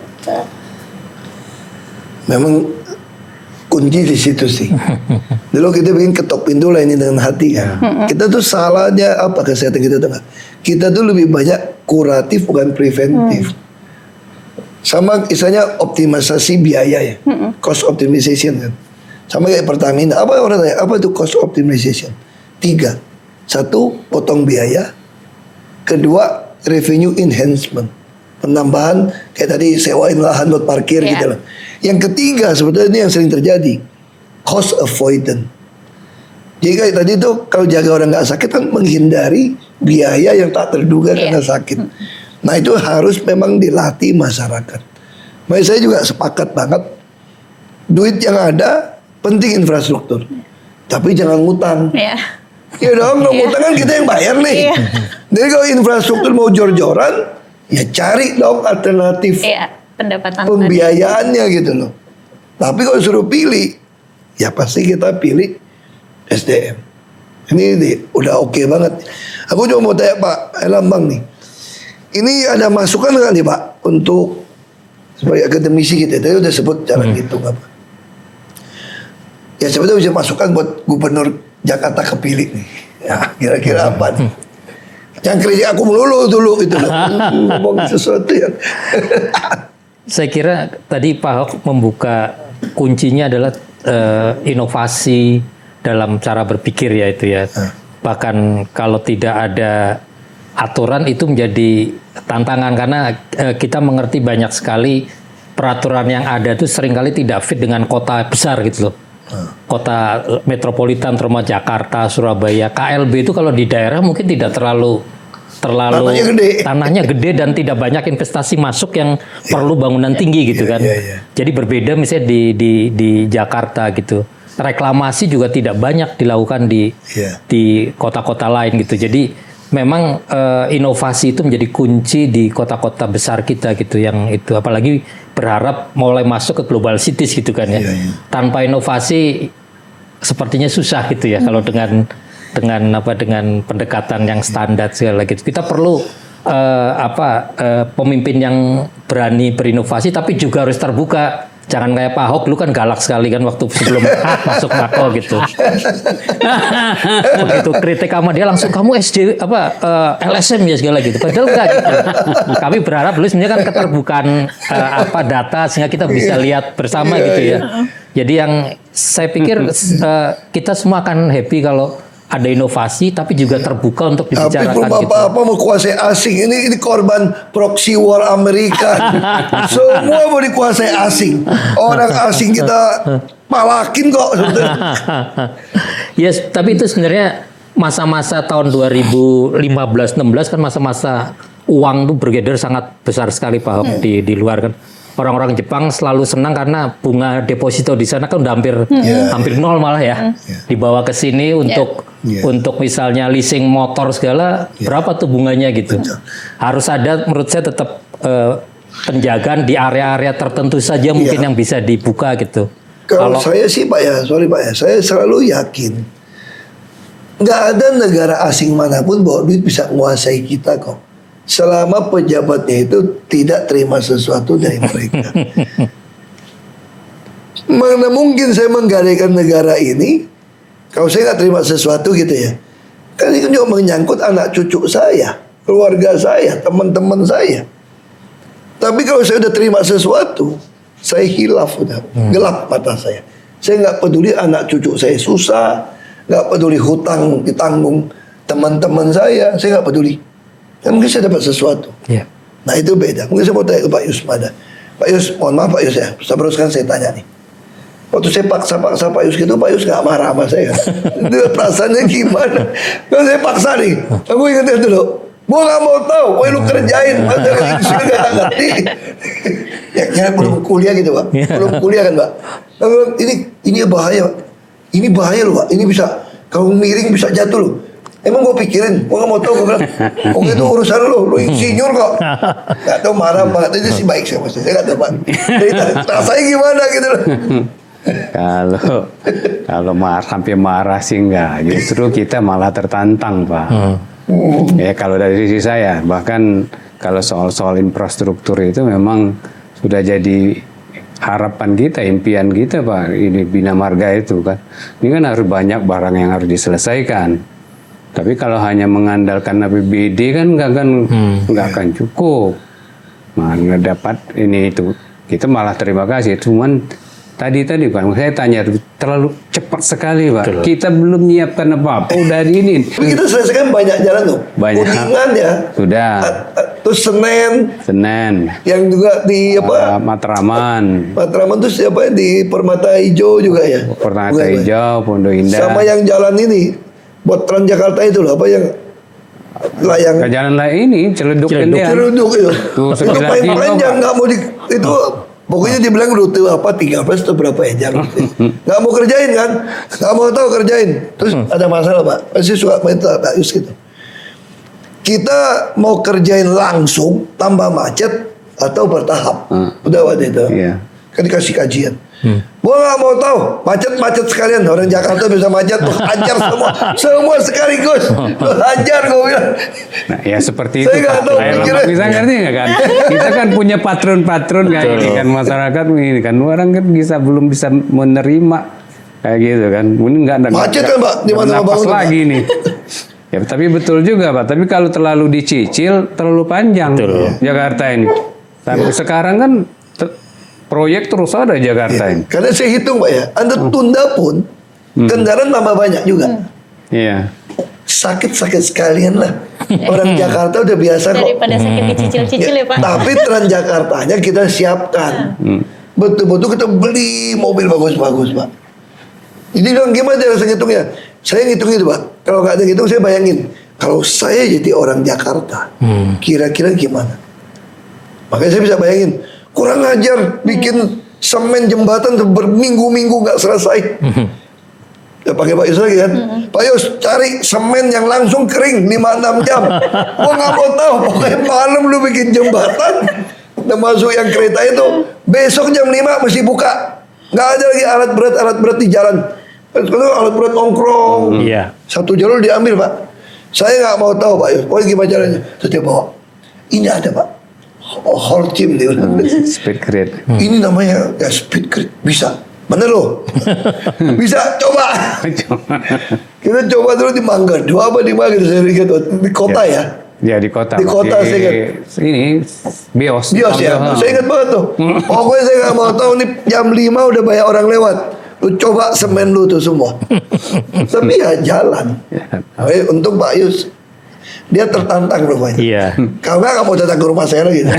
Memang kunci di situ sih. Dulu kita bikin ketok pintu lah ini dengan hati kan. Kita tuh salahnya apa kesehatan kita tuh nggak? Kita tuh lebih banyak kuratif bukan preventif. Hmm. Sama misalnya optimisasi biaya ya, hmm. cost optimization kan. Sama kayak Pertamina. Apa orang tanya? Apa itu cost optimization? Tiga. Satu, potong biaya. Kedua, revenue enhancement. Penambahan kayak tadi sewain lahan buat parkir yeah. gitu loh. Yang ketiga sebetulnya ini yang sering terjadi, cost avoidance. Jadi kayak tadi tuh kalau jaga orang nggak sakit kan menghindari biaya yang tak terduga yeah. karena sakit. Nah itu harus memang dilatih masyarakat. Makanya saya juga sepakat banget, duit yang ada penting infrastruktur, tapi jangan ngutang. Yeah. Ya dong, yeah. ngutang kan kita yang bayar nih. Yeah. Jadi kalau infrastruktur mau jor-joran, ya cari dong alternatif. Yeah. Pendapatan pembiayaannya gitu loh. Tapi kalau suruh pilih, ya pasti kita pilih S D M. Ini nih, udah oke okay banget. Aku cuma mau tanya Pak Lambang nih, ini ada masukan nggak nih Pak untuk sebagai akademisi kita? Tadi udah sebut cara hmm. gitu apa? Ya sebetulnya bisa masukan buat Gubernur Jakarta kepilih nih. Ya kira-kira apa nih? Jangan kritik aku melulu dulu gitu loh. Ngomong sesuatu yang saya kira tadi Pak Ahok membuka kuncinya adalah uh, inovasi dalam cara berpikir ya itu ya. Hmm. Bahkan kalau tidak ada aturan itu menjadi tantangan karena uh, kita mengerti banyak sekali peraturan yang ada itu seringkali tidak fit dengan kota besar gitu loh. Hmm. Kota metropolitan terutama Jakarta, Surabaya, K L B itu kalau di daerah mungkin tidak terlalu terlalu tanahnya gede. tanahnya gede dan tidak banyak investasi masuk yang yeah. perlu bangunan tinggi gitu yeah, kan. Yeah, yeah. Jadi berbeda misalnya di di di Jakarta gitu. Reklamasi juga tidak banyak dilakukan di yeah. di kota-kota lain gitu. Jadi memang uh, inovasi itu menjadi kunci di kota-kota besar kita gitu yang itu apalagi berharap mulai masuk ke global cities gitu kan ya. Yeah, yeah. Tanpa inovasi sepertinya susah gitu ya hmm. kalau dengan dengan apa dengan pendekatan yang standar segala gitu. Kita perlu uh, apa uh, pemimpin yang berani berinovasi tapi juga harus terbuka. Jangan kayak Pak Ahok dulu kan galak sekali kan waktu sebelum masuk Mako gitu. Begitu kritik sama dia langsung kamu S D apa uh, L S M ya segala gitu. Padahal enggak gitu. Kami berharap dulu sebenarnya kan keterbukaan uh, apa data sehingga kita bisa lihat bersama gitu ya. Jadi yang saya pikir uh, kita semua akan happy kalau ada inovasi, tapi juga terbuka untuk Tapi dibicarakan belum gitu. apa-apa mau kuasai asing. Ini ini korban proxy war Amerika. Semua mau dikuasai asing. Orang asing kita palakin kok sebetulnya. Yes, tapi itu sebenarnya masa-masa tahun dua ribu lima belas enam belas kan masa-masa uang tuh beredar sangat besar sekali Pak Hop di di luar kan. Orang-orang Jepang selalu senang karena bunga deposito di sana kan udah hampir Yeah. hampir nol malah ya. Dibawa ke sini untuk Yeah. untuk misalnya leasing motor segala berapa tuh bunganya gitu. Harus ada menurut saya tetap eh, penjagaan di area-area tertentu saja mungkin Yeah. yang bisa dibuka gitu. Kalau saya sih Pak ya, sorry Pak ya, saya selalu yakin nggak ada negara asing manapun bawa duit bisa menguasai kita kok. Selama pejabatnya itu tidak terima sesuatu dari mereka. Mana mungkin saya menggadaikan negara ini kalau saya nggak terima sesuatu gitu ya. Kan itu juga menyangkut anak cucu saya, keluarga saya, teman-teman saya. Tapi kalau saya udah terima sesuatu, saya hilaf udah, gelap mata saya. Saya nggak peduli anak cucu saya susah, nggak peduli hutang ditanggung teman-teman saya, saya nggak peduli. Kan mungkin saya dapat sesuatu. Ya. Nah itu beda. Mungkin saya mau tanya ke Pak Yus pada. Pak Yus, mohon maaf Pak Yus ya. Seteruskan saya tanya nih. Waktu saya paksa-paksa Pak Yus gitu, Pak Yus nggak marah sama saya. Itu perasaannya gimana? Kalau saya paksa nih, aku ingat dulu. Gua nggak mau tahu, woi lu kerjain. Masa lu sini nggak ngerti. Ya, ya belum kuliah gitu Pak. Belum kuliah kan Pak. Aku bilang, ini ini bahaya. Pak. Ini bahaya loh Pak. Ini bisa kalau miring bisa jatuh loh. Emang gue pikirin, gue gak mau tahu, gue bilang, oh itu urusan lo, lo insinyur kok. Gak tahu marah banget, itu sih baik sih maksudnya, saya gak tahu Pak. Jadi rasanya gimana gitu loh. Kalau kalau marah sampai marah sih enggak, justru kita malah tertantang Pak. Hmm. Ya kalau dari sisi saya, bahkan kalau soal-soal infrastruktur itu memang sudah jadi harapan kita, impian kita Pak. Ini Bina Marga itu kan, ini kan harus banyak barang yang harus diselesaikan. Tapi kalau hanya mengandalkan A P B D kan nggak akan nggak akan cukup. Nah, nggak dapat ini itu. Kita malah terima kasih. Cuman tadi tadi Pak, saya tanya terlalu cepat sekali Pak. Betul. Kita belum menyiapkan apa-apa. Udah di ini. Tapi kita selesaikan banyak jalan tuh. Banyak. Kuningan ya. Sudah. Terus Senen. Senen. Yang juga di Uh, apa? Matraman. Matraman tuh siapa di Permata Hijau juga ya. Permata Bukan, Pak? Hijau, Pondok Indah. Sama yang jalan ini. Buat Transjakarta itu loh, apa yang layang Ke jalan lain ini Ciledug Ciledug. Tendean. Ceruduk itu. Tuh, Itu sembilan paling kilo, panjang Pak. nggak mau di itu pokoknya dibilang rute apa tiga belas atau berapa ya jalan. Nggak mau kerjain kan? Nggak mau tahu kerjain. Terus ada masalah Pak. Pasti suka minta Pak Yus gitu. Kita mau kerjain langsung tambah macet atau bertahap. Hmm. Udah waktu itu. Iya. Kan dikasih kajian. Gua nggak mau tahu macet-macet sekalian, orang Jakarta bisa macet tuh hajar semua semua sekaligus lu hajar gue bilang. Nah, ya seperti itu. Saya nggak Pak. tahu Kayak pikirnya. Lemak Pisang ngerti nggak kan? Kita kan punya patron-patron kayak ini kan masyarakat ini kan orang kan bisa belum bisa menerima kayak gitu kan. Mungkin nggak ada Macet kan, Pak, di mana napas bangun, Pak? lagi nih. Ya tapi betul juga Pak. Tapi kalau terlalu dicicil terlalu panjang Betul. Jakarta ini. Tapi sekarang kan te- proyek terus ada Jakarta ini. Karena saya hitung Pak ya, Anda tunda pun kendaraan tambah banyak juga. Iya. Sakit-sakit sekalian lah. Orang Jakarta udah biasa kok. Daripada sakit dicicil-cicil ya Pak. Tapi Transjakartanya kita siapkan. Betul-betul kita beli mobil bagus-bagus Pak. Jadi dong gimana cara saya ngitungnya? Saya ngitung itu Pak. Kalau nggak ada ngitung saya bayangin. Kalau saya jadi orang Jakarta, kira-kira gimana? Makanya saya bisa bayangin. Kurang ajar bikin semen jembatan tuh berminggu-minggu nggak selesai. Ya pakai Pak Yus lagi kan. Pak Yus cari semen yang langsung kering lima enam jam. Gua nggak mau tahu. Pokoknya malam lu bikin jembatan. Dan masuk yang kereta itu. Besok jam lima mesti buka. Nggak ada lagi alat berat alat berat di jalan. Kalau alat berat nongkrong. Iya. Satu jalur diambil Pak. Saya nggak mau tahu Pak Yus. Pokoknya gimana caranya? Terus dia bawa. Ini ada Pak. Oh, Holcim dia bilang. Speed grade. Ini namanya ya speed grade. Bisa. Mana lo? Bisa, coba. Kita coba dulu di Mangga. Dua apa di mana gitu saya lihat di kota ya. Ya di kota. Di kota, di, saya ingat. Ini bios. Bios ya, Oh, saya ingat banget tuh. Pokoknya saya nggak mau tahu nih jam lima udah banyak orang lewat. Lu coba semen lu tuh semua. Tapi ya jalan. Eh, untuk Pak Yus, dia tertantang rupanya. Iya. Kalau nggak nggak mau datang ke rumah saya lagi.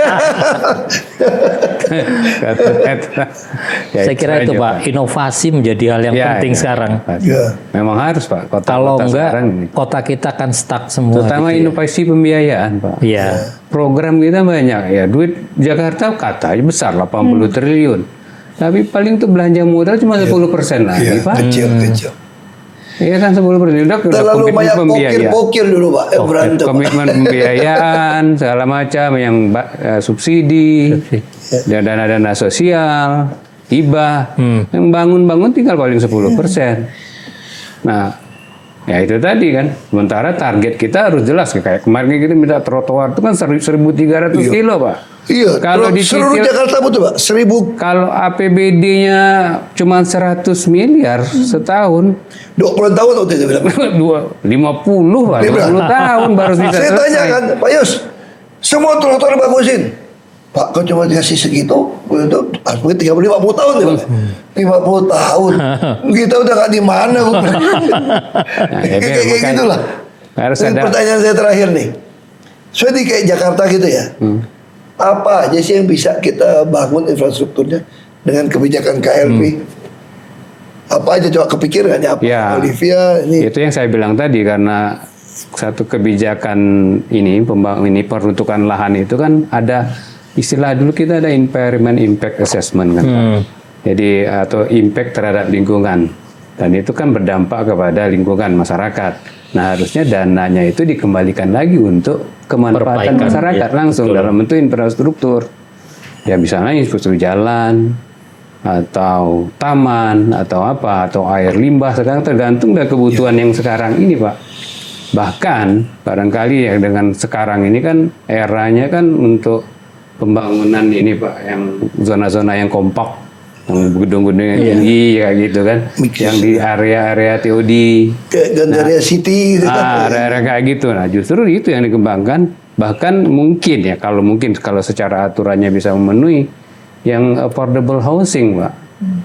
Ya, Saya kira itu aja, Pak, inovasi menjadi hal yang Ya, penting ya. sekarang. Ya. Memang harus Pak. Kota, Kalau kota enggak, sekarang ini. kota kita kan stuck semua. Terutama gitu ya. inovasi pembiayaan Pak. Iya. Program kita banyak ya. Duit Jakarta katanya besar delapan puluh triliun. Tapi paling tuh belanja modal cuma sepuluh persen lagi Iya, Pak. kecil, kecil. Iya kan sepuluh persen. Udah, udah Terlalu komitmen banyak pembiayaan. pokir-pokir dulu Pak, eh, berantem. Komitmen pembiayaan segala macam yang eh, subsidi dan dana-dana sosial, hibah, yang bangun-bangun tinggal paling sepuluh persen. Nah, ya itu tadi kan. Sementara target kita harus jelas kayak kemarin kita minta trotoar itu kan seribu tiga ratus kilo Pak. Iya, Kalau terus seluruh dicicil- Jakarta betul Pak, seribu Kalau A P B D-nya cuma seratus miliar setahun, dua puluh tahun waktu itu bilang. dua lima puluh lah, Dia lima puluh bilang, tahun baru bisa Saya selesai. tanya kan, Pak Yus, semua trotoar bagusin. Pak, kau cuma dikasih segitu, itu harusnya tiga puluh lima puluh tahun ya, Pak. lima puluh tahun. Kita udah gak di mana, Bu. Nah, ya, Kayak makanya kayak gitulah. harus Dan ada- pertanyaan saya terakhir nih. Saya di kayak Jakarta gitu ya. Hmm. Apa aja sih yang bisa kita bangun infrastrukturnya dengan kebijakan K L P? Apa aja coba kepikir nggak ya? Apa? Ya. Olivia ini. Itu yang saya bilang tadi karena satu kebijakan ini pembangun ini peruntukan lahan itu kan ada istilah dulu kita ada environment impact assessment kan. Pak. Jadi atau impact terhadap lingkungan dan itu kan berdampak kepada lingkungan masyarakat. Nah harusnya dananya itu dikembalikan lagi untuk kemanfaatan Perbaikan, masyarakat ya, langsung betul. dalam bentuk infrastruktur. Ya misalnya infrastruktur jalan atau taman atau apa atau air limbah sekarang tergantung dari kebutuhan yang sekarang ini Pak. Bahkan barangkali ya dengan sekarang ini kan eranya kan untuk pembangunan ini Pak yang zona-zona yang kompak yang gedung-gedung yang tinggi kayak gitu kan Mix. yang di area-area T O D Kayak Gandaria City gitu kan. ah, area-area kayak gitu nah justru itu yang dikembangkan bahkan mungkin ya kalau mungkin kalau secara aturannya bisa memenuhi yang affordable housing Pak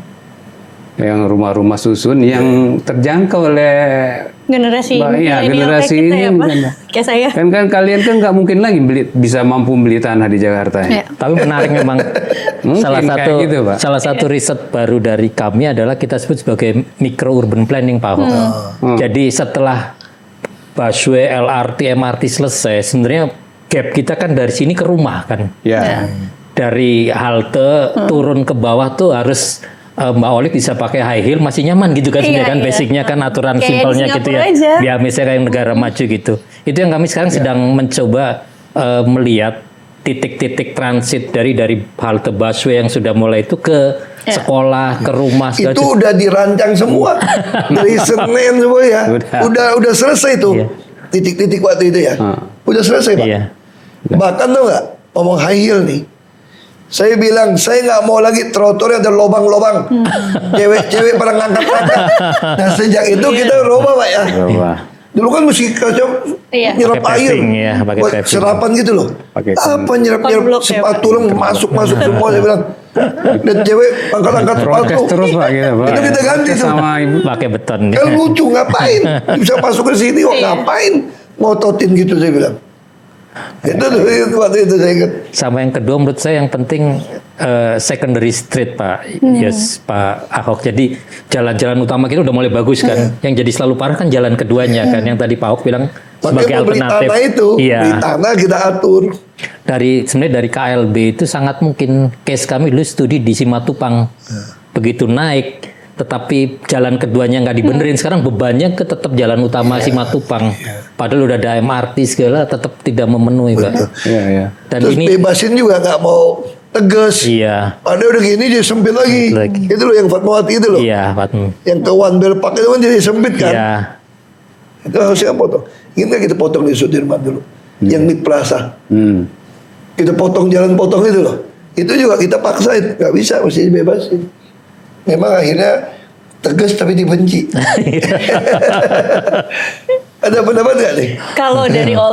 yang rumah-rumah susun yang terjangkau oleh Generasi Mbak, iya, milenial generasi kayak kita ini ya, Pak. kan. Kayak saya. kan kan kalian kan nggak mungkin lagi beli, bisa mampu beli tanah di Jakarta ya. Ya. Tapi menarik memang Mungkin salah kayak satu gitu, Pak. salah satu riset baru dari kami adalah kita sebut sebagai micro urban planning Pak Ahok. Hmm. Jadi setelah busway, L R T, M R T selesai, sebenarnya gap kita kan dari sini ke rumah kan. Ya. Dari halte turun ke bawah tuh harus eh, Mbak Olive bisa pakai high heel masih nyaman gitu kan Iya, sebenarnya kan iya. basicnya kan aturan Kayak di simpelnya gitu ya. Singapura aja. Ya misalnya kayak negara maju gitu. Itu yang kami sekarang sedang mencoba eh, melihat titik-titik transit dari dari halte busway yang sudah mulai itu ke Ya. sekolah, ke rumah segala Itu macam. udah dirancang semua dari Senin semua ya. Udah. Udah udah selesai tuh Iya. titik-titik waktu itu ya. Hmm. Udah selesai Pak. Iya. Bahkan tuh nggak ngomong high heel nih. Saya bilang saya nggak mau lagi trotoar yang ada lobang-lobang. Cewek-cewek pada ngangkat-ngangkat. Nah sejak itu kita rubah Pak ya. Coba. Dulu kan mesti kacau Iya. nyerap Pakai air, paving, ya, pakai buat paving. serapan gitu loh. Pakai Apa nyerap nyerap Konblok ya, sepatu lo masuk masuk semua saya bilang. Dan cewek angkat-angkat sepatu. Protes terus Pak gitu Pak. Itu kita ganti tuh. sama ibu. Pakai beton. Kan lucu ngapain? Bisa masuk ke sini kok Iya. ngapain? Ngototin gitu saya bilang. Itu tuh itu waktu itu saya ingat. Sama yang kedua menurut saya yang penting eh, secondary street Pak, yes Pak Ahok. Jadi jalan-jalan utama kita udah mulai bagus kan. Yang jadi selalu parah kan jalan keduanya kan. Yang tadi Pak Ahok bilang sebagai Makanya mau beli alternatif. tanah itu, Iya. beli tanah kita atur. Dari sebenarnya dari K L B itu sangat mungkin case kami dulu studi di Simatupang. Begitu naik tetapi jalan keduanya nggak dibenerin, sekarang bebannya ke tetap jalan utama Simatupang. Padahal udah ada M R T segala tetap tidak memenuhi Pak. Iya iya. Dan Terus ini bebasin juga nggak mau tegas. iya. Padahal udah gini dia sempit lagi. Lagi. Itu loh yang Fatmawati itu loh. Iya, Pak. Yang ke One Bell Park itu kan jadi sempit kan. Iya. Itu harusnya potong. Ini kan kita potong di Sudirman dulu. Yang Mid Plaza. Hmm. Kita potong jalan potong itu loh. Itu juga kita paksain. Nggak bisa, mesti dibebasin. Memang akhirnya tegas tapi dibenci. Ada pendapat nggak nih? Kalau dari Olive,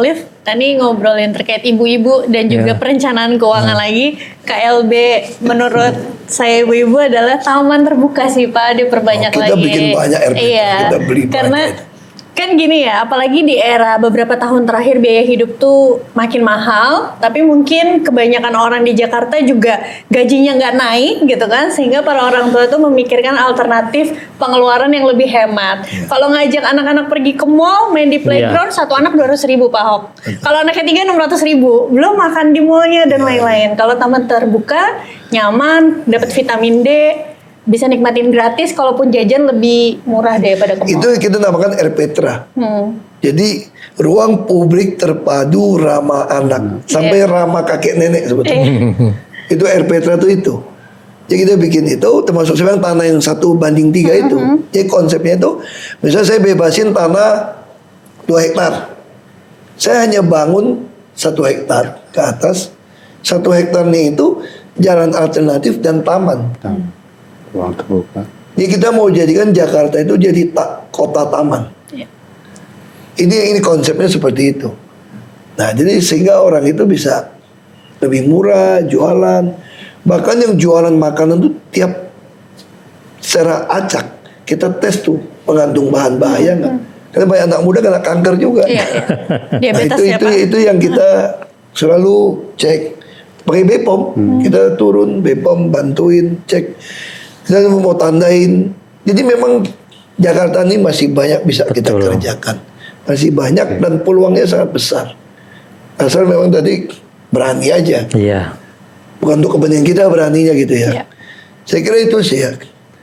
kita nih ngobrolin terkait ibu-ibu dan juga Ya. perencanaan keuangan lagi. K L B menurut saya ibu-ibu adalah taman terbuka sih Pak, diperbanyak Oh, kita lagi. bikin banyak R P T, Iya. kita beli Karena banyak. kan gini ya, apalagi di era beberapa tahun terakhir biaya hidup tuh makin mahal, tapi mungkin kebanyakan orang di Jakarta juga gajinya nggak naik gitu kan, sehingga para orang tua tuh memikirkan alternatif pengeluaran yang lebih hemat. Kalau ngajak anak-anak pergi ke mall, main di playground, satu anak dua ratus ribu Pak Hok. Kalau anak ketiga enam ratus ribu, belum makan di mallnya dan lain-lain. Kalau taman terbuka, nyaman, dapat vitamin D, bisa nikmatin gratis, kalaupun jajan lebih murah daripada ke mall. Itu yang kita namakan R P T R A. Hmm. Jadi ruang publik terpadu ramah anak sampai ramah kakek nenek sebetulnya. Itu R P T R A itu itu. Jadi kita bikin itu termasuk sekarang tanah yang satu banding tiga itu. Jadi konsepnya itu, misalnya saya bebasin tanah dua hektar, saya hanya bangun satu hektar ke atas. Satu hektarnya itu jalan alternatif dan taman. Ruang terbuka. Jadi kita mau jadikan Jakarta itu jadi ta- kota taman. Iya. Ini ini konsepnya seperti itu. Nah, jadi sehingga orang itu bisa lebih murah jualan. Bahkan yang jualan makanan tuh tiap secara acak kita tes tuh mengandung bahan bahaya nggak? Karena banyak anak muda kena kanker juga. Iya, iya. Nah, Diabetes itu ya itu Pak. itu yang kita selalu cek pakai B P O M. Kita turun B P O M bantuin cek. Kita mau tandain. Jadi memang Jakarta ini masih banyak bisa kita Betul. kerjakan. Masih banyak dan peluangnya sangat besar. Asal memang tadi berani aja. Iya. Bukan untuk kepentingan kita, beraninya gitu ya. Iya. Saya kira itu sih ya.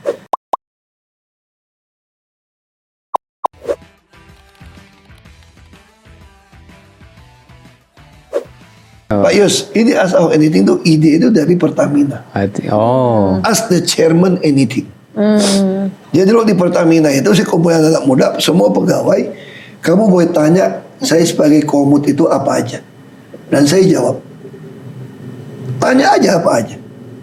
Pak Yus, ini Ask Ahok Anything tuh ide itu dari Pertamina. Hati- Oh, Ask the chairman anything. Hmm. Jadi lo di Pertamina itu si kumpulan anak muda, semua pegawai, kamu boleh tanya saya sebagai komut itu apa aja, dan saya jawab. Tanya aja apa aja,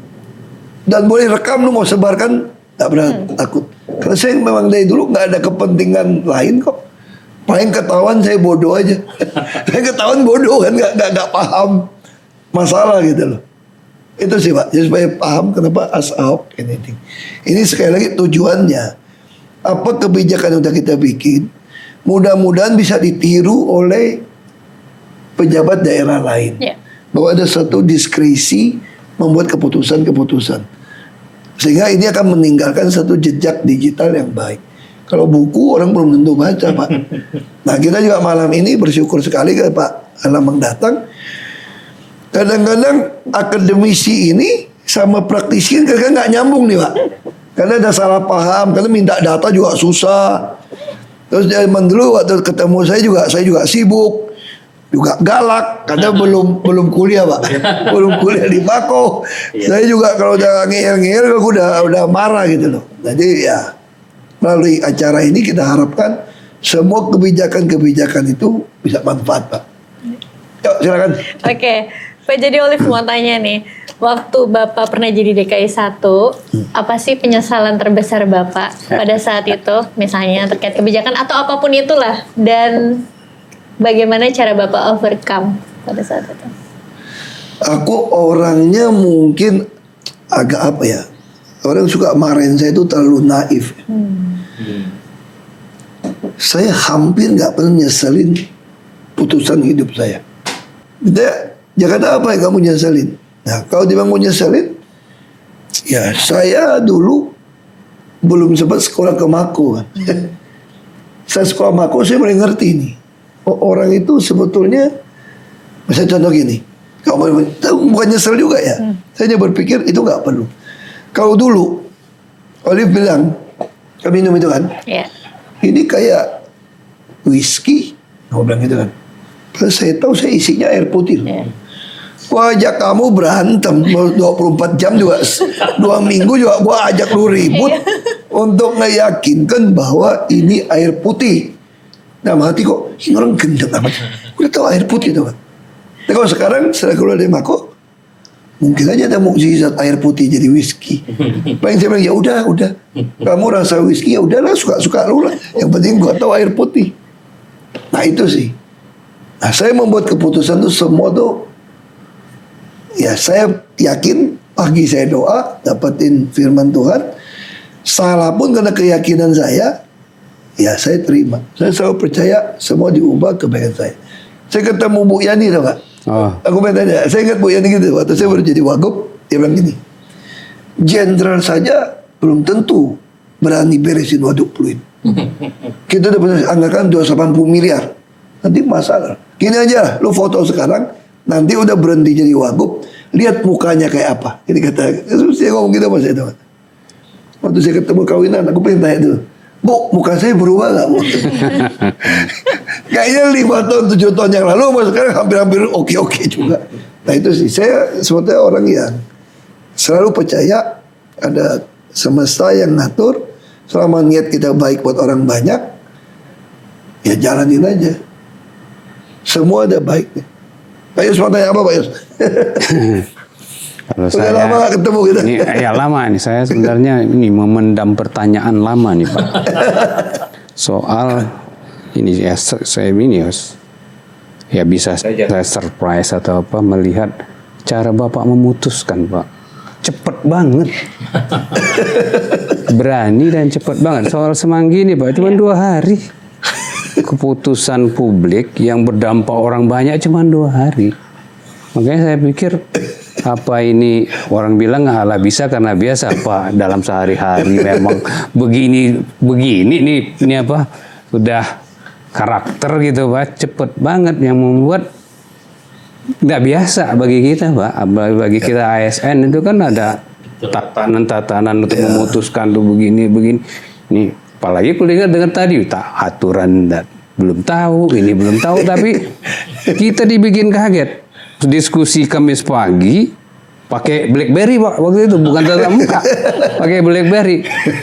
dan boleh rekam lu mau sebarkan, nggak pernah takut. Karena saya memang dari dulu nggak ada kepentingan lain kok. Paling ketahuan saya bodoh aja. Saya ketahuan bodoh kan, nggak nggak nggak paham masalah gitu loh. Itu sih Pak, jadi supaya paham kenapa Ask Ahok Anything. Ini sekali lagi tujuannya, apa kebijakan yang udah kita bikin, mudah-mudahan bisa ditiru oleh pejabat daerah lain. Iya. Bahwa ada satu diskresi membuat keputusan-keputusan. Sehingga ini akan meninggalkan satu jejak digital yang baik. Kalau buku orang belum tentu baca Pak. Nah kita juga malam ini bersyukur sekali kalau Pak Alamang datang. Kadang-kadang akademisi ini sama praktisi kan kadang nggak nyambung nih Pak. Karena ada salah paham, karena minta data juga susah. Terus zaman dulu waktu ketemu saya juga saya juga sibuk, juga galak karena belum belum kuliah Pak, belum kuliah di Bako. Saya juga kalau udah ngeyel-ngeyel aku udah udah marah gitu loh. Jadi ya melalui acara ini kita harapkan semua kebijakan-kebijakan itu bisa manfaat Pak. Yuk silakan. Oke, Pak, jadi Olive mau tanya nih, waktu Bapak pernah jadi D K I satu, apa sih penyesalan terbesar Bapak pada saat itu, misalnya terkait kebijakan atau apapun itulah, dan bagaimana cara Bapak overcome pada saat itu? Aku orangnya mungkin agak apa ya, orang suka marahin saya itu terlalu naif. Saya hampir nggak pernah nyeselin putusan hidup saya. Dia, Jakarta apa yang kamu nyeselin? Nah, kalau dia mau nyeselin, ya saya dulu belum sempat sekolah ke Mako kan. Saya sekolah Mako, saya mulai ngerti nih. Oh, orang itu sebetulnya, misalnya contoh gini, kamu bukan nyesel juga ya. Saya hanya berpikir itu nggak perlu. Kalau dulu, Olive bilang, kami minum itu kan, Iya. ini kayak whisky, aku bilang gitu kan. Terus saya tahu saya isinya air putih. Iya. Gua ajak kamu berantem dua puluh empat jam juga, dua minggu juga gua ajak lu ribut untuk meyakinkan bahwa ini air putih. Nah hati kok ini orang gendeng amat. Udah tahu air putih tuh kan. Tapi kalau sekarang setelah keluar dari Mako, mungkin aja ada mukjizat air putih jadi whisky. Paling saya bilang ya udah, udah. Kamu rasa whisky ya udahlah, suka-suka lu lah. Yang penting gua tahu air putih. Nah itu sih. Nah, saya membuat keputusan itu semua tuh, ya saya yakin pagi saya doa dapetin firman Tuhan, salah pun karena keyakinan saya, ya saya terima. Saya selalu percaya semua diubah kebaikan saya. Saya ketemu Bu Yani tau gak? Oh. Aku pengen tanya, saya ingat Bu Yani gitu, waktu saya baru jadi wagub, dia bilang gini, jenderal saja belum tentu berani beresin waduk Pluit. Kita udah pernah anggarkan dua ratus delapan puluh miliar. Nanti masalah. Gini aja, lu foto sekarang, nanti udah berhenti jadi wagub, lihat mukanya kayak apa. Ini kata, terus dia ngomong gitu sama saya. Tahu. Waktu saya ketemu kawinan, aku pengen tanya dulu, Bu, muka saya berubah gak, Bu? Kayaknya lima tahun, tujuh tahun yang lalu, mas sekarang hampir-hampir oke-oke juga. Nah itu sih, saya sebetulnya orang yang selalu percaya ada semesta yang ngatur. Selama niat kita baik buat orang banyak, ya jalanin aja. Semua ada baiknya. Pak Yus mau tanya apa, Pak Yus? Kalau Udah saya, lama gak ketemu kita. Ini, ya lama nih. Saya sebenarnya ini memendam pertanyaan lama nih Pak. Soal ini ya saya ini ya bisa saja saya surprise atau apa melihat cara Bapak memutuskan Pak. Cepet banget. Berani dan cepet banget. Soal Semanggi nih Pak, cuma dua hari. Keputusan publik yang berdampak orang banyak cuma dua hari. Makanya saya pikir apa ini orang bilang ala bisa karena biasa Pak, dalam sehari-hari memang begini begini nih ini apa udah karakter gitu Pak, cepet banget yang membuat nggak biasa bagi kita Pak. Bagi kita A S N itu kan ada tatanan-tatanan untuk memutuskan tuh begini begini. Nih apalagi kuliah dengar tadi tak aturan dat belum tahu ini belum tahu tapi kita dibikin kaget. Diskusi Kamis pagi pakai BlackBerry Pak waktu itu, bukan tatap muka, pakai BlackBerry.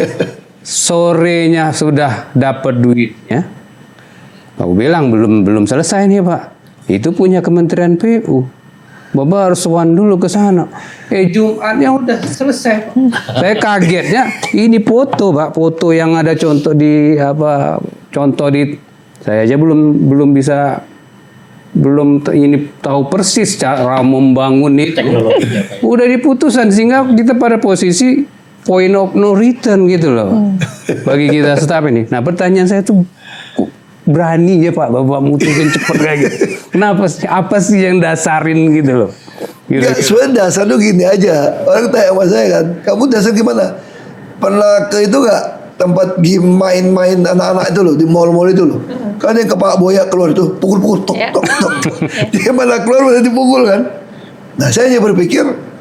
Sorenya sudah dapat duitnya. Aku bilang belum belum selesai nih Pak. Itu punya Kementerian P U. Bapak harus sowan dulu ke sana. Eh Jumatnya udah selesai. Saya kagetnya ini foto Pak, foto yang ada contoh di apa contoh di saya aja belum belum bisa belum ini tahu persis cara membangun itu. Udah diputusan sehingga kita pada posisi point of no return gitu loh. Bagi kita staf ini. Nah, pertanyaan saya tuh berani ya Pak Bapak mutusin cepet kayak gitu. Kenapa sih? Apa sih yang dasarin gitu loh? Gitu. Ya, sebenarnya dasar tuh gini aja. Orang tanya sama saya kan, kamu dasar gimana? Pernah ke itu gak? Tempat main-main anak-anak itu loh, di mall-mall itu loh. Kan yang kepak boya keluar itu, pukul-pukul, tok, tok, tok. Dia malah keluar malah dipukul kan. Nah saya hanya berpikir,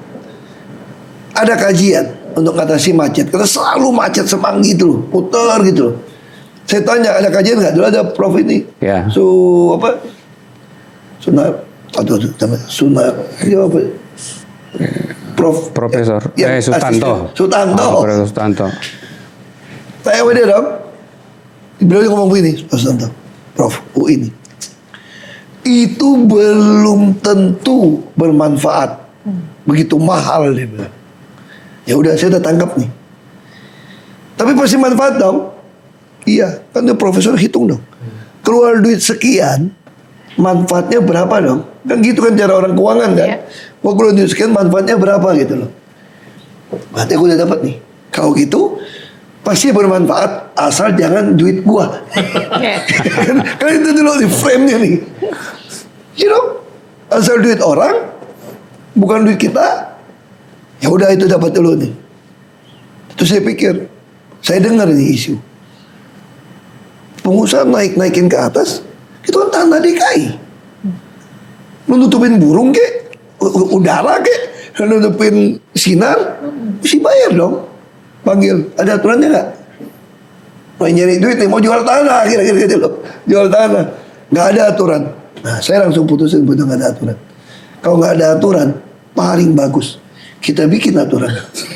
ada kajian untuk atasi macet. Karena selalu macet Semanggi itu loh, putar gitu loh. Saya tanya, ada kajian nggak? Dulu ada prof ini, ya. Su apa? Sunar, aduh, aduh, Sunar, dia apa? Prof. Profesor, ya, eh Sutanto. Sutanto. Oh, Profesor Sutanto. Tanya sama dia dong. Beliau ngomong begini, Sutanto, Prof. U ini. Itu belum tentu bermanfaat. Begitu mahal dia bilang. Ya udah saya udah tangkap nih. Tapi pasti manfaat dong. Iya, kan dia profesor hitung dong. Keluar duit sekian, manfaatnya berapa dong? Kan gitu kan cara orang keuangan kan. Yeah. Mau keluar duit sekian, manfaatnya berapa gitu loh. Berarti aku udah dapat nih. Kalau gitu, pasti bermanfaat asal jangan duit gua. kan, kan itu dulu di frame-nya nih. You know, asal duit orang, bukan duit kita. Ya udah itu dapat dulu nih. Terus saya pikir, saya dengar ini isu. Pengusaha naik-naikin ke atas, itu kan tanah D K I. Nutupin burung kek, udara kek, nutupin sinar, mesti bayar dong. Panggil, ada aturannya nggak? Mau nyari duit nih, mau jual tanah, kira-kira gitu loh. Jual tanah, nggak ada aturan. Nah, saya langsung putusin betul nggak ada aturan. Kalau nggak ada aturan, paling bagus kita bikin aturan.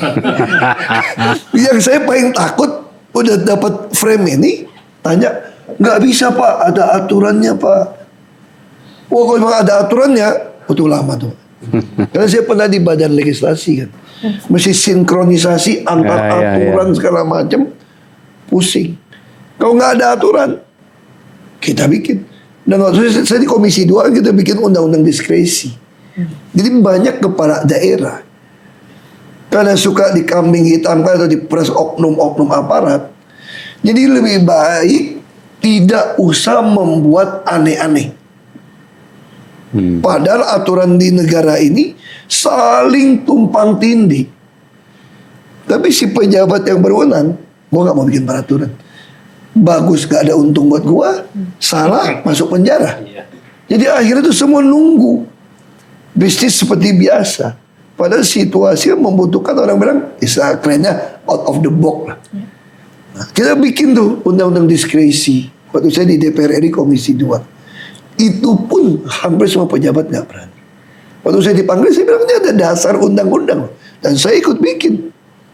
Yang saya paling takut udah dapat frame ini. Tanya, nggak bisa Pak, ada aturannya Pak. Wah kalau memang ada aturannya, betul lama tuh. Karena saya pernah di badan legislasi kan, mesti sinkronisasi antar ya, ya, aturan ya. segala macam, pusing. Kalau nggak ada aturan, kita bikin. Dan waktu saya, saya di Komisi dua kita bikin undang-undang diskresi. Jadi banyak kepala daerah karena suka dikambing hitamkan atau diperas oknum-oknum aparat. Jadi lebih baik tidak usah membuat aneh-aneh. Hmm. Padahal aturan di negara ini saling tumpang tindih. Tapi si pejabat yang berwenang, gua nggak mau bikin peraturan. Bagus gak ada untung buat gua, salah masuk penjara. Jadi akhirnya tuh semua nunggu bisnis seperti biasa. Padahal situasi membutuhkan orang bilang, istilah kerennya out of the box lah. Nah, kita bikin tuh undang-undang diskresi. Waktu saya di D P R R I Komisi dua, itu pun hampir semua pejabat gak berani. Waktu saya dipanggil, saya bilang ini ada dasar undang-undang, dan saya ikut bikin.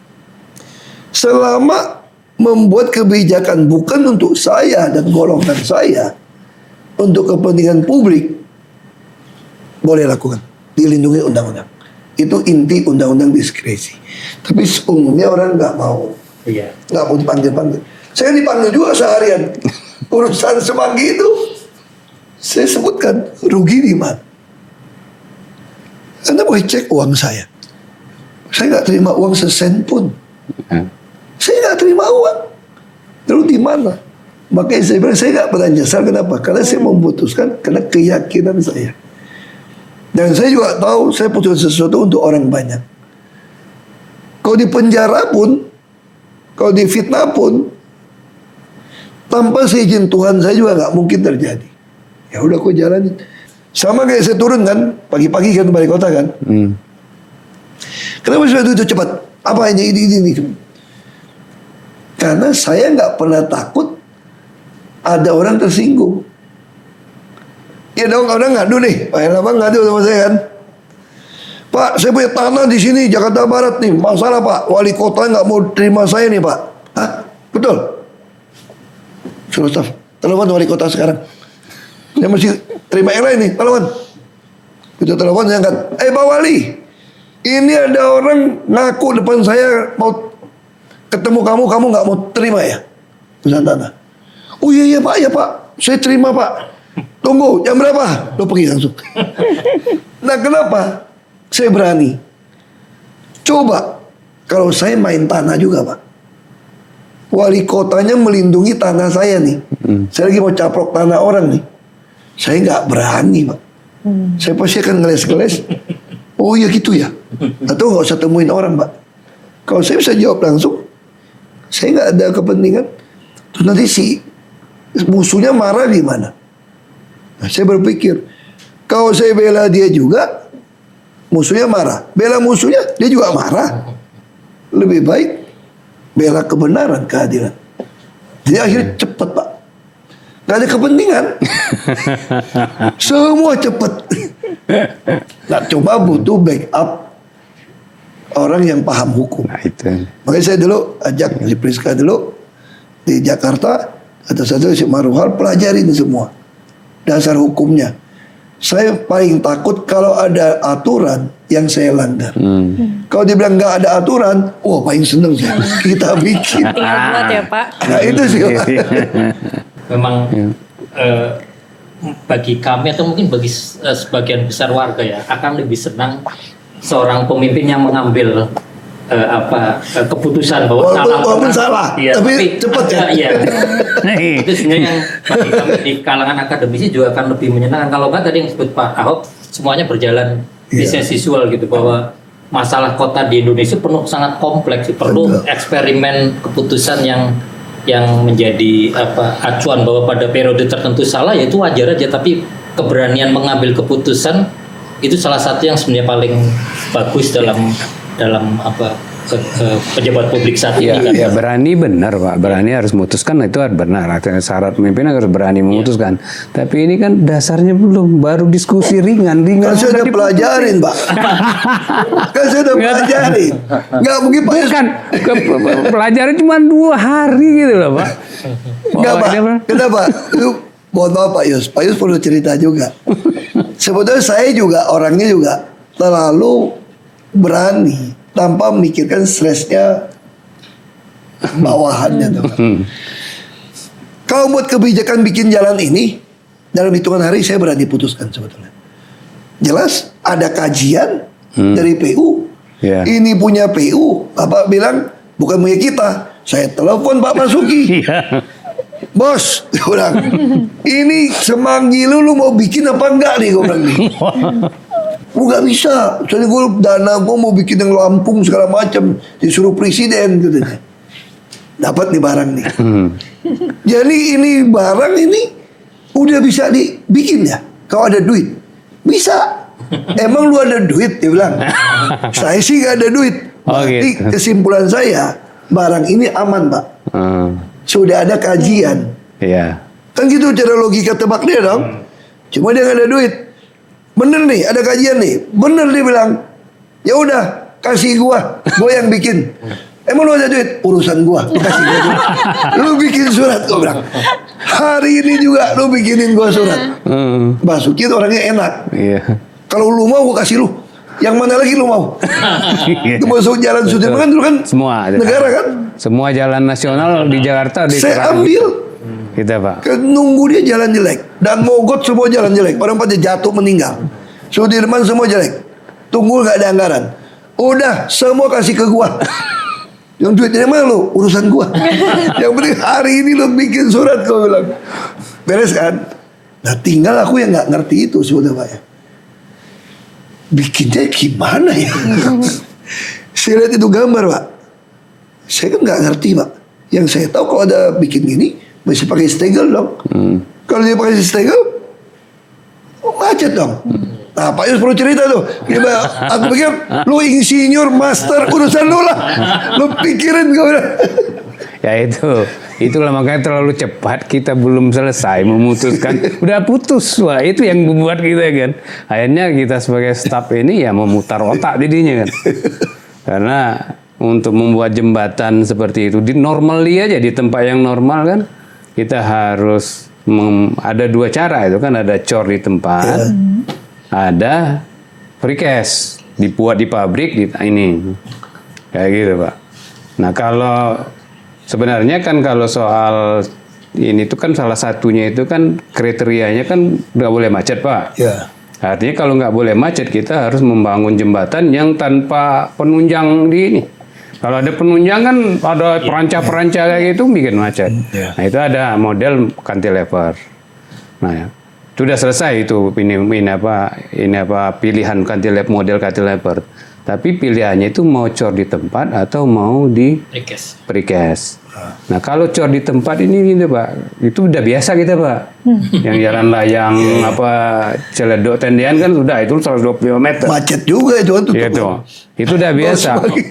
Selama membuat kebijakan bukan untuk saya dan golongan saya, untuk kepentingan publik, boleh lakukan, dilindungi undang-undang. Itu inti undang-undang diskresi. Tapi umumnya orang nggak mau, Iya. nggak mau dipanggil-panggil. Saya dipanggil juga seharian. Urusan semanggi itu, saya sebutkan rugi di mana. Anda boleh cek uang saya. Saya nggak terima uang sesen pun. Hmm. Saya nggak terima uang. Lalu di mana? Makanya saya bilang saya nggak pernah nyesal. Kenapa? Karena saya memutuskan karena keyakinan saya. Dan saya juga tahu saya putuskan sesuatu untuk orang banyak. Kalau di penjara pun, kalau di fitnah pun, tanpa seizin Tuhan saya juga nggak mungkin terjadi. Ya udah kok jalanin. Sama kayak saya turun kan, pagi-pagi kan balik kota kan. Hmm. Kenapa saya itu cepat? Apa ini ini ini? ini. Karena saya nggak pernah takut ada orang tersinggung. Ya dong, orang ngadu nih, Pak Lama ngadu sama saya kan. Pak, saya punya tanah di sini Jakarta Barat nih, masalah Pak, wali kota nggak mau terima saya nih Pak. Hah? Betul? Suruh staf, telepon wali kota sekarang. Saya mesti terima yang lain nih, telepon. Kita telepon saya angkat. Eh Pak Wali, ini ada orang ngaku depan saya mau ketemu kamu, kamu nggak mau terima ya pesan tanah. Oh iya iya Pak, ya Pak, saya terima Pak. Tunggu jam berapa? Lo pergi langsung. Nah kenapa? Saya berani. Coba kalau saya main tanah juga Pak, wali kotanya melindungi tanah saya nih. Hmm. Saya lagi mau caprok tanah orang nih. Saya nggak berani Pak. Hmm. Saya pasti akan ngeles-ngeles. Oh iya gitu ya. Atau nggak usah temuin orang Pak. Kalau saya bisa jawab langsung, saya nggak ada kepentingan. Terus nanti si musuhnya marah gimana? Nah, saya berpikir, kalau saya bela dia juga, musuhnya marah. Bela musuhnya, dia juga marah. Lebih baik bela kebenaran, keadilan. Jadi akhirnya cepat Pak. Gak ada kepentingan. Semua cepat. Nah, coba butuh backup orang yang paham hukum. Nah, itu. Makanya saya dulu ajak si Priska dulu di Jakarta atau satu si Maruhal pelajarin semua dasar hukumnya. Saya paling takut kalau ada aturan yang saya langgar. Hmm. Kalau dibilang nggak ada aturan, wah paling seneng saya. Kita bikin. Tinggal buat ya Pak. Nah itu sih. Memang eh, bagi kami atau mungkin bagi eh, sebagian besar warga ya akan lebih senang seorang pemimpin yang mengambil Uh, apa uh, keputusan bahwa walaupun, salah walaupun salah, ya, tapi, tapi cepat ya. Iya. Itu sebenarnya yang bagi kami di kalangan akademisi juga akan lebih menyenangkan. Kalau nggak tadi yang disebut Pak Ahok semuanya berjalan yeah. as usual gitu, bahwa masalah kota di Indonesia penuh sangat kompleks, perlu Betul. eksperimen keputusan yang yang menjadi apa acuan bahwa pada periode tertentu salah, ya itu wajar aja, tapi keberanian mengambil keputusan itu salah satu yang sebenarnya paling bagus dalam dalam apa ke, ke pejabat publik saat ini ya, kan. Ya berani benar Pak, berani harus memutuskan, itu harus benar. Artinya syarat pemimpin harus berani memutuskan. Ya. Tapi ini kan dasarnya belum, baru diskusi ringan-ringan. Kan saya udah pelajarin Pak. Kan saya udah pelajarin. Nggak mungkin Pak. Bukan, pelajaran cuma dua hari gitu loh Pak. Nggak Pak, kenapa? Itu mohon maaf Pak Yus, Pak Yus perlu cerita juga. Sebetulnya saya juga orangnya juga terlalu berani tanpa memikirkan stresnya bawahannya tuh. Kalau buat kebijakan bikin jalan ini, dalam hitungan hari saya berani putuskan sebetulnya. Jelas ada kajian hmm. dari P U. Yeah. Ini punya P U. Bapak bilang bukan punya kita. Saya telepon Pak Basuki. Yeah. Bos, dia bilang, ini Semanggi lu, lu mau bikin apa enggak nih? Gue bilang nih. Gue gak bisa. Soalnya gue dana gue mau bikin yang Lampung segala macam. Disuruh presiden katanya. Dapat nih barang nih. Hmm. Jadi ini barang ini udah bisa dibikin ya. Kalau ada duit. Bisa. Emang lu ada duit? Dia bilang. Saya sih gak ada duit. Berarti oh, gitu. Kesimpulan saya, barang ini aman Pak. Hmm. Sudah ada kajian. Iya. Kan gitu cara logika tebak dia dong. Cuma dia gak ada duit. Bener nih, ada kajian nih. Bener dia bilang. Ya udah, kasih gua, gua yang bikin. Emang lu ada duit? Urusan gua. Kasih gua duit. Lu bikin surat, gua bilang. Hari ini juga lu bikinin gua surat. Hmm. Basuki itu orangnya enak. Iya. Kalau lu mau gua kasih lu. Yang mana lagi lu mau? Itu masuk jalan Sudirman kan dulu kan semua negara kan? Semua jalan nasional di Jakarta di saya ambil. Kita Pak. Nunggu dia jalan jelek dan Mogot semua jalan jelek. Orang pada jatuh meninggal. Sudirman semua jelek. Tunggu gak ada anggaran. Udah semua kasih ke gua. Yang duitnya mana lu? Urusan gua. Yang penting hari ini lu bikin surat gua bilang. Beres kan? Nah tinggal aku yang gak ngerti itu sudah Pak ya. Bikinnya gimana ya? Saya lihat itu gambar Pak. Saya kan nggak ngerti Pak. Yang saya tahu kalau ada bikin gini masih pakai stegel dong. Hmm. Kalau dia pakai stegel macet dong. Hmm. Nah Pak Yus perlu cerita tuh. Gimana? Aku pikir lu insinyur master urusan lu lah. Lu pikirin kau. Ya itu, itulah makanya terlalu cepat kita belum selesai memutuskan. Udah putus, wah itu yang membuat kita kan. Akhirnya kita sebagai staf ini ya memutar otak didinya kan. Karena untuk membuat jembatan seperti itu di normally aja di tempat yang normal kan, kita harus mem, ada dua cara itu kan, ada cor di tempat, yeah. ada precast dibuat di pabrik di ini, kayak gitu Pak. Nah kalau sebenarnya kan kalau soal ini tuh kan salah satunya itu kan kriterianya kan nggak boleh macet Pak. Ya. Artinya kalau nggak boleh macet kita harus membangun jembatan yang tanpa penunjang di ini. Kalau ada penunjang kan ada peranca-peranca kayak gitu bikin macet. Ya. Nah itu ada model cantilever. Nah ya. Sudah selesai itu ini, ini apa ini apa pilihan cantilever model cantilever. Tapi pilihannya itu mau cor di tempat atau mau di precast. Nah kalau cor di tempat ini gitu Pak, itu udah biasa kita Pak. Hmm. Yang jalan layang apa Celeduk tendean kan sudah itu seratus dua puluh lima meter. Macet juga itu kan. Itu, itu udah biasa.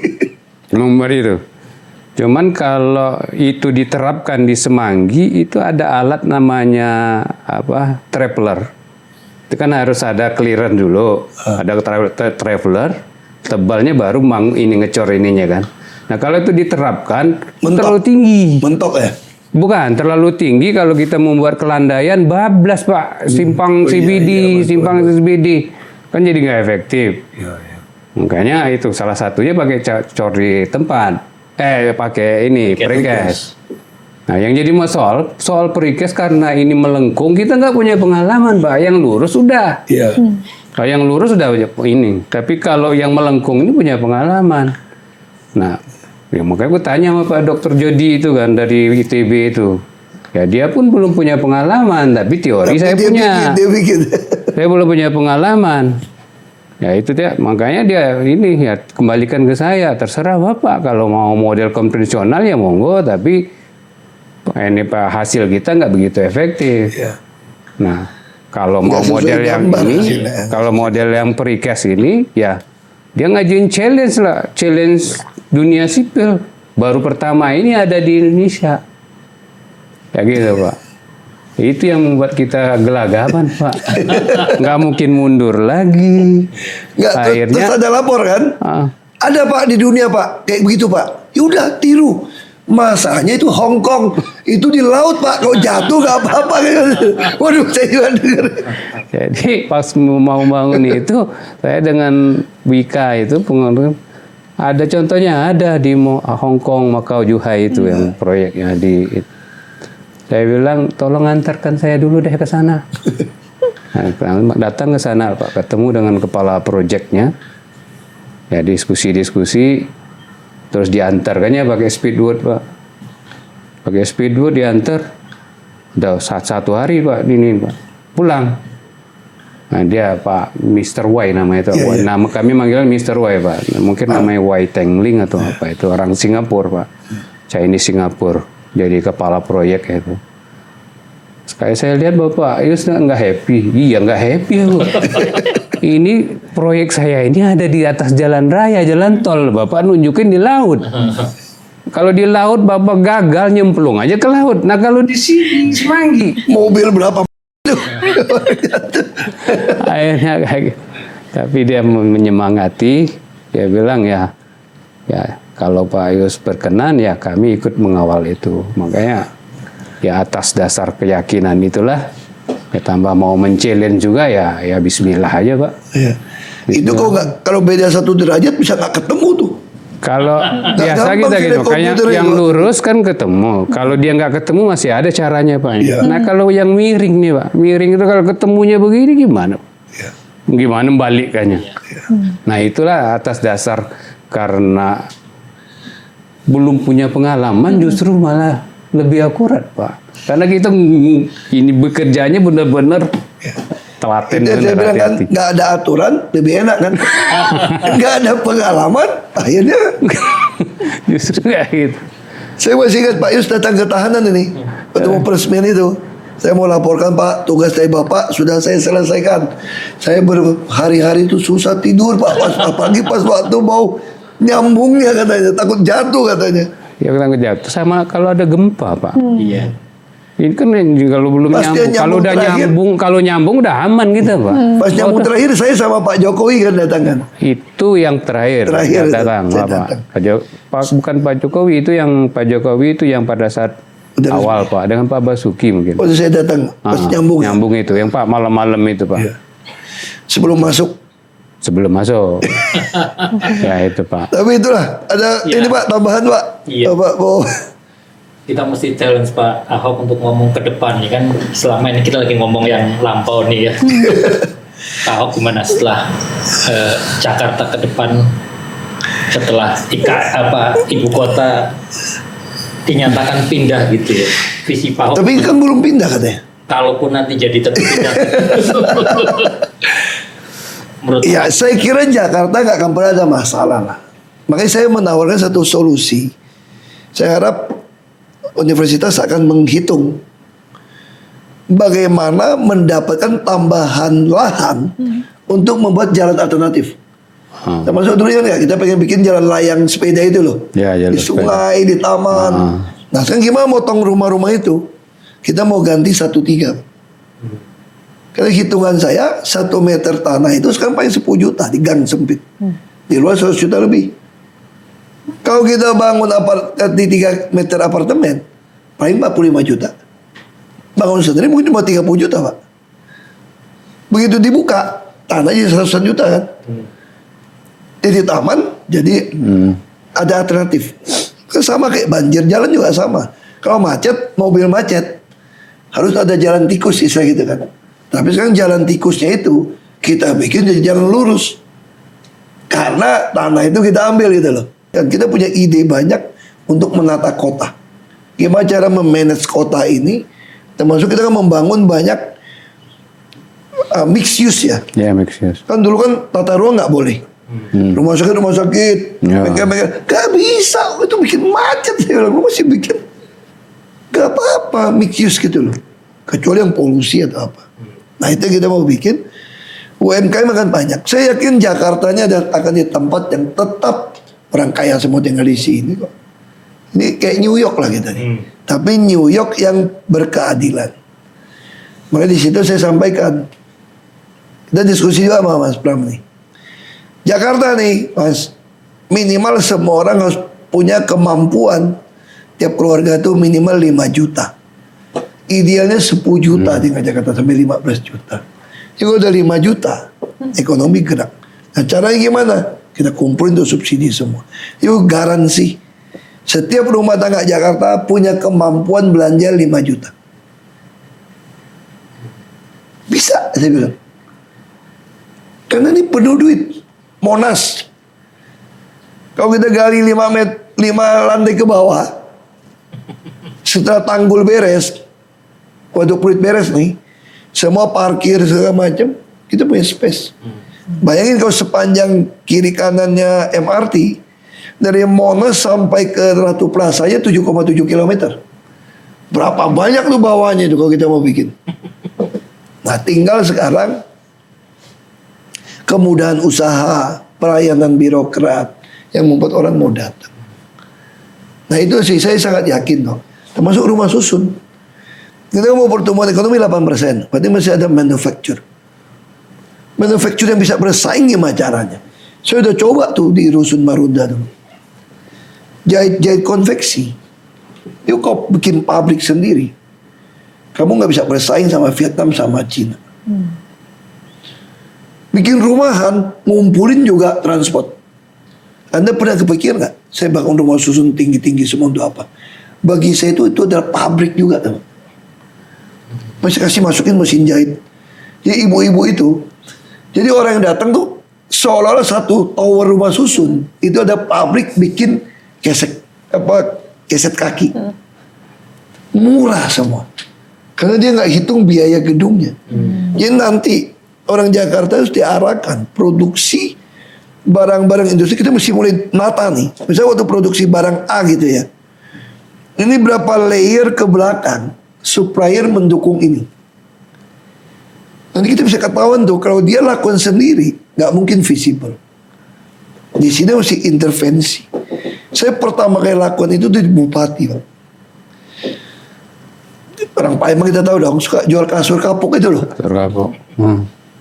Nomor itu. Cuman kalau itu diterapkan di Semanggi itu ada alat namanya apa traveler. Itu kan harus ada clearance dulu, uh. ada tra- traveler. Tebalnya baru mang ini ngecor ininya kan. Nah kalau itu diterapkan mentok. Terlalu tinggi. Mentok ya? Bukan terlalu tinggi kalau kita membuat kelandaian bablas Pak. Simpang oh, C B D, iya, iya, simpang C B D kan jadi nggak efektif. Iya, iya. Makanya itu salah satunya pakai cor di tempat. Eh pakai ini precast. Nah yang jadi masalah soal precast karena ini melengkung kita nggak punya pengalaman Pak. Yang lurus sudah. Iya. Hmm. Kalau yang lurus sudah ini, tapi kalau yang melengkung ini punya pengalaman. Nah, ya makanya gue tanya sama Pak Dokter Jody itu kan dari I T B itu. Ya dia pun belum punya pengalaman, tapi teori tapi saya dia punya. Bikin, dia bikin. Saya belum punya pengalaman. Ya itu dia, makanya dia ini ya kembalikan ke saya. Terserah Bapak kalau mau model konvensional ya monggo, tapi ini Pak hasil kita nggak begitu efektif. Ya. Nah. Kalau mau model yang ini, hasilnya. Kalau model yang precast ini, ya dia ngajuin challenge lah, challenge dunia sipil. Baru pertama ini ada di Indonesia, ya gitu Pak. Itu yang membuat kita gelagapan Pak. Nggak mungkin mundur lagi. Nggak, akhirnya terus ada lapor kan? Uh, ada Pak di dunia Pak, kayak begitu Pak. Yaudah tiru. Masalahnya itu Hong Kong itu di laut Pak, kalau jatuh nggak apa-apa. Waduh, saya juga dengar. Jadi pas mau bangun itu, saya dengan Wika itu pengen ada contohnya ada di Hong Kong, Macau, Zhuhai itu hmm. yang proyeknya di. Saya bilang tolong antarkan saya dulu deh ke sana. Nah, datang ke sana Pak, ketemu dengan kepala proyeknya. Ya diskusi-diskusi, terus diantarkannya pakai speedboat Pak. Pakai speedboat diantar, udah satu hari Pak, ini Pak, pulang. Nah dia Pak mister Y namanya itu, Yeah, yeah. nama kami manggilnya mister Y Pak. Mungkin namanya Y Tengling atau apa itu, orang Singapura Pak, Chinese Singapura, jadi kepala proyek itu. Sekali saya lihat Bapak, Yus nggak happy, iya nggak happy aku. Ini proyek saya ini ada di atas jalan raya, jalan tol, Bapak nunjukin di laut. Kalau di laut Bapak gagal nyemplung aja ke laut. Nah kalau di sini Semanggi, Mobil berapa? akhirnya kayak gitu. Tapi dia menyemangati, dia bilang ya, ya kalau Pak Yus berkenan ya kami ikut mengawal itu. Makanya ya atas dasar keyakinan itulah, ya tambah mau men-challenge juga ya, ya Bismillah aja Pak. Iya. Itu kok nggak, kalau beda satu derajat bisa nggak ketemu tuh. Kalau biasa gampang kita sih gitu, naik kayak komputer yang itu. lurus kan ketemu. Kalau dia nggak ketemu masih ada caranya Pak. Iya. Nah kalau yang miring nih Pak, miring itu kalau ketemunya begini gimana? Iya. Gimana balikannya? Nah itulah atas dasar karena belum punya pengalaman justru malah lebih akurat Pak. Karena kita ini bekerjanya benar-benar telaten, Itu yang saya benar bilang kan, hati-hati. nggak ada aturan lebih enak kan. Nggak ada pengalaman akhirnya. Justru kayak gitu. Saya masih ingat Pak Yus datang ke tahanan ini, ketemu peresmian itu. Saya mau laporkan Pak, tugas dari Bapak sudah saya selesaikan. Saya berhari-hari itu susah tidur Pak, pas, apalagi pas waktu mau nyambungnya katanya, takut jatuh katanya. Ya kita jatuh sama kalau ada gempa Pak. Iya. Ini kan kalau belum Pas dia nyambung, kalau nyambung udah terakhir. nyambung, kalau nyambung udah aman kita Pak. Pas nyambung terakhir saya sama Pak Jokowi kan datang kan. Itu yang terakhir, Terakhir yang itu, datang, saya Pak. datang. Pak Jo- Pak- bukan Pak Jokowi itu yang Pak Jokowi itu yang pada saat Udah awal Pak dengan Pak Basuki mungkin. Waktu saya datang pas Ah, nyambung. nyambung itu, yang Pak malam-malam itu Pak. Iya. Sebelum masuk. Sebelum masuk. Ya itu Pak. Tapi itulah ada Iya. ini Pak tambahan Pak. Iya. Bapak mau Kita mesti challenge Pak Ahok untuk ngomong ke depan nih kan, selama ini kita lagi ngomong yang lampau nih ya. Pak Ahok gimana setelah eh, Jakarta ke depan, setelah ika, apa ibu kota dinyatakan pindah gitu ya, visi Pak Ahok Tapi kan belum pindah katanya. kalaupun nanti jadi terpindah. Menurut Ya saya kira Jakarta nggak akan pernah ada masalah lah. Makanya saya menawarkan satu solusi. Saya harap universitas akan menghitung bagaimana mendapatkan tambahan lahan untuk membuat jalan alternatif. Ah. Termasuk dulu kan ya kita pengen bikin jalan layang sepeda itu loh. Ya, jalan Di sepeda. sungai, di taman. Ah. Nah sekarang gimana motong rumah-rumah itu? Kita mau ganti satu tiga. Karena hitungan saya satu meter tanah itu sekarang paling sepuluh juta di gang sempit. Di luar seratus juta lebih. Kalau kita bangun apart di tiga meter apartemen paling empat puluh lima juta. Bangun sendiri mungkin cuma tiga puluh juta Pak. Begitu dibuka tanah jadi seratusan juta kan. Jadi taman jadi ada alternatif. Kan sama kayak banjir, jalan juga sama. Kalau macet, mobil macet harus ada jalan tikus istilah gitu kan. Tapi sekarang jalan tikusnya itu kita bikin jadi jalan lurus. Karena tanah itu kita ambil gitu loh. Dan kita punya ide banyak untuk menata kota. Gimana cara memanage kota ini? Termasuk kita kan membangun banyak uh, mixed use ya. Ya make sense. Kan dulu kan tata ruang nggak boleh. Rumah sakit, rumah sakit. Ya. Bengkel-bengkel. Gak bisa. Itu bikin macet. Saya bilang, lu masih bikin. Gak apa-apa mixed use gitu loh. Kecuali yang polusi atau apa. Nah itu kita mau bikin. U M K M akan banyak. Saya yakin Jakartanya ada, akan di tempat yang tetap orang kaya semua tinggal di sini kok. Ini kayak New York lah kita nih. Tapi New York yang berkeadilan. Makanya di situ saya sampaikan. Kita diskusi juga sama Mas Pram nih. Jakarta nih, Mas. Minimal semua orang harus punya kemampuan. Tiap keluarga tuh minimal lima juta. Idealnya sepuluh juta di Jakarta sampai lima belas juta. Jadi udah lima juta, ekonomi gerak. Nah caranya gimana? Kita kumpulin tuh subsidi semua. Itu garansi. Setiap rumah tangga Jakarta punya kemampuan belanja lima juta. Bisa, saya bilang. Karena ini penuh duit. Monas. Kalau kita gali lima met, lima lantai ke bawah, setelah tanggul beres, waktu peluit beres nih, semua parkir segala macam, kita punya space. Bayangin kalau sepanjang kiri kanannya M R T, dari Monas sampai ke Ratu Plaza nya tujuh koma tujuh kilometer. Berapa banyak tuh bawahnya itu kalau kita mau bikin. Nah, tinggal sekarang kemudahan usaha, pelayanan birokrat yang membuat orang mau datang. Nah, itu sih saya sangat yakin loh. Termasuk rumah susun. Kita mau pertumbuhan ekonomi delapan persen, berarti masih ada manufacture. Manufacture yang bisa bersaing gimana caranya? Saya udah coba tuh di Rusun Marunda dulu. Jahit-jahit konveksi. Yuk kau bikin pabrik sendiri. Kamu nggak bisa bersaing sama Vietnam sama Cina. Hmm. Bikin rumahan, ngumpulin juga transport. Anda pernah kepikir nggak? Saya bangun rumah susun tinggi-tinggi semua untuk apa? Bagi saya itu itu adalah pabrik juga, teman. Masih kasih masukin mesin jahit. Jadi ibu-ibu itu, jadi orang yang datang tuh seolah-olah satu tower rumah susun itu ada pabrik bikin keset apa keset kaki. Hmm. Murah semua. Karena dia nggak hitung biaya gedungnya. Hmm. Jadi nanti orang Jakarta harus diarahkan produksi barang-barang industri. Kita mesti mulai nata nih. Misalnya waktu produksi barang A gitu ya. Ini berapa layer ke belakang supplier mendukung ini. Nanti kita bisa ketahuan tuh kalau dia lakukan sendiri nggak mungkin visible. Di sini mesti intervensi. Saya pertama kali lakukan itu di Bupati, Pak. Orang Palembang kita tahu dong, suka jual kasur kapuk itu loh. Kasur kapuk. Hmm.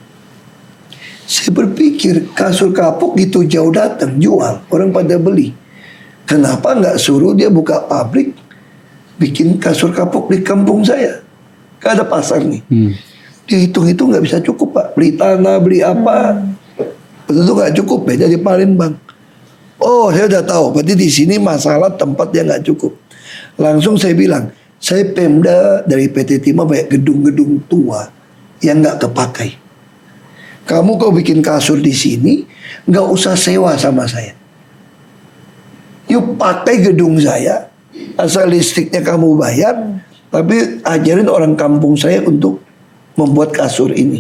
Saya berpikir kasur kapuk gitu jauh datang jual, orang pada beli. Kenapa nggak suruh dia buka pabrik, bikin kasur kapuk di kampung saya? Gak ada pasar nih. Hmm. Dia hitung-hitung nggak bisa cukup, Pak. Beli tanah, beli apa? Betul nggak cukup, beda di Palembang. Oh, saya udah tahu. Berarti di sini masalah tempat yang nggak cukup. Langsung saya bilang, saya Pemda dari P T Timah banyak gedung-gedung tua yang nggak kepakai. Kamu kau bikin kasur di sini, nggak usah sewa sama saya. Yuk pakai gedung saya, asal listriknya kamu bayar, tapi ajarin orang kampung saya untuk membuat kasur ini.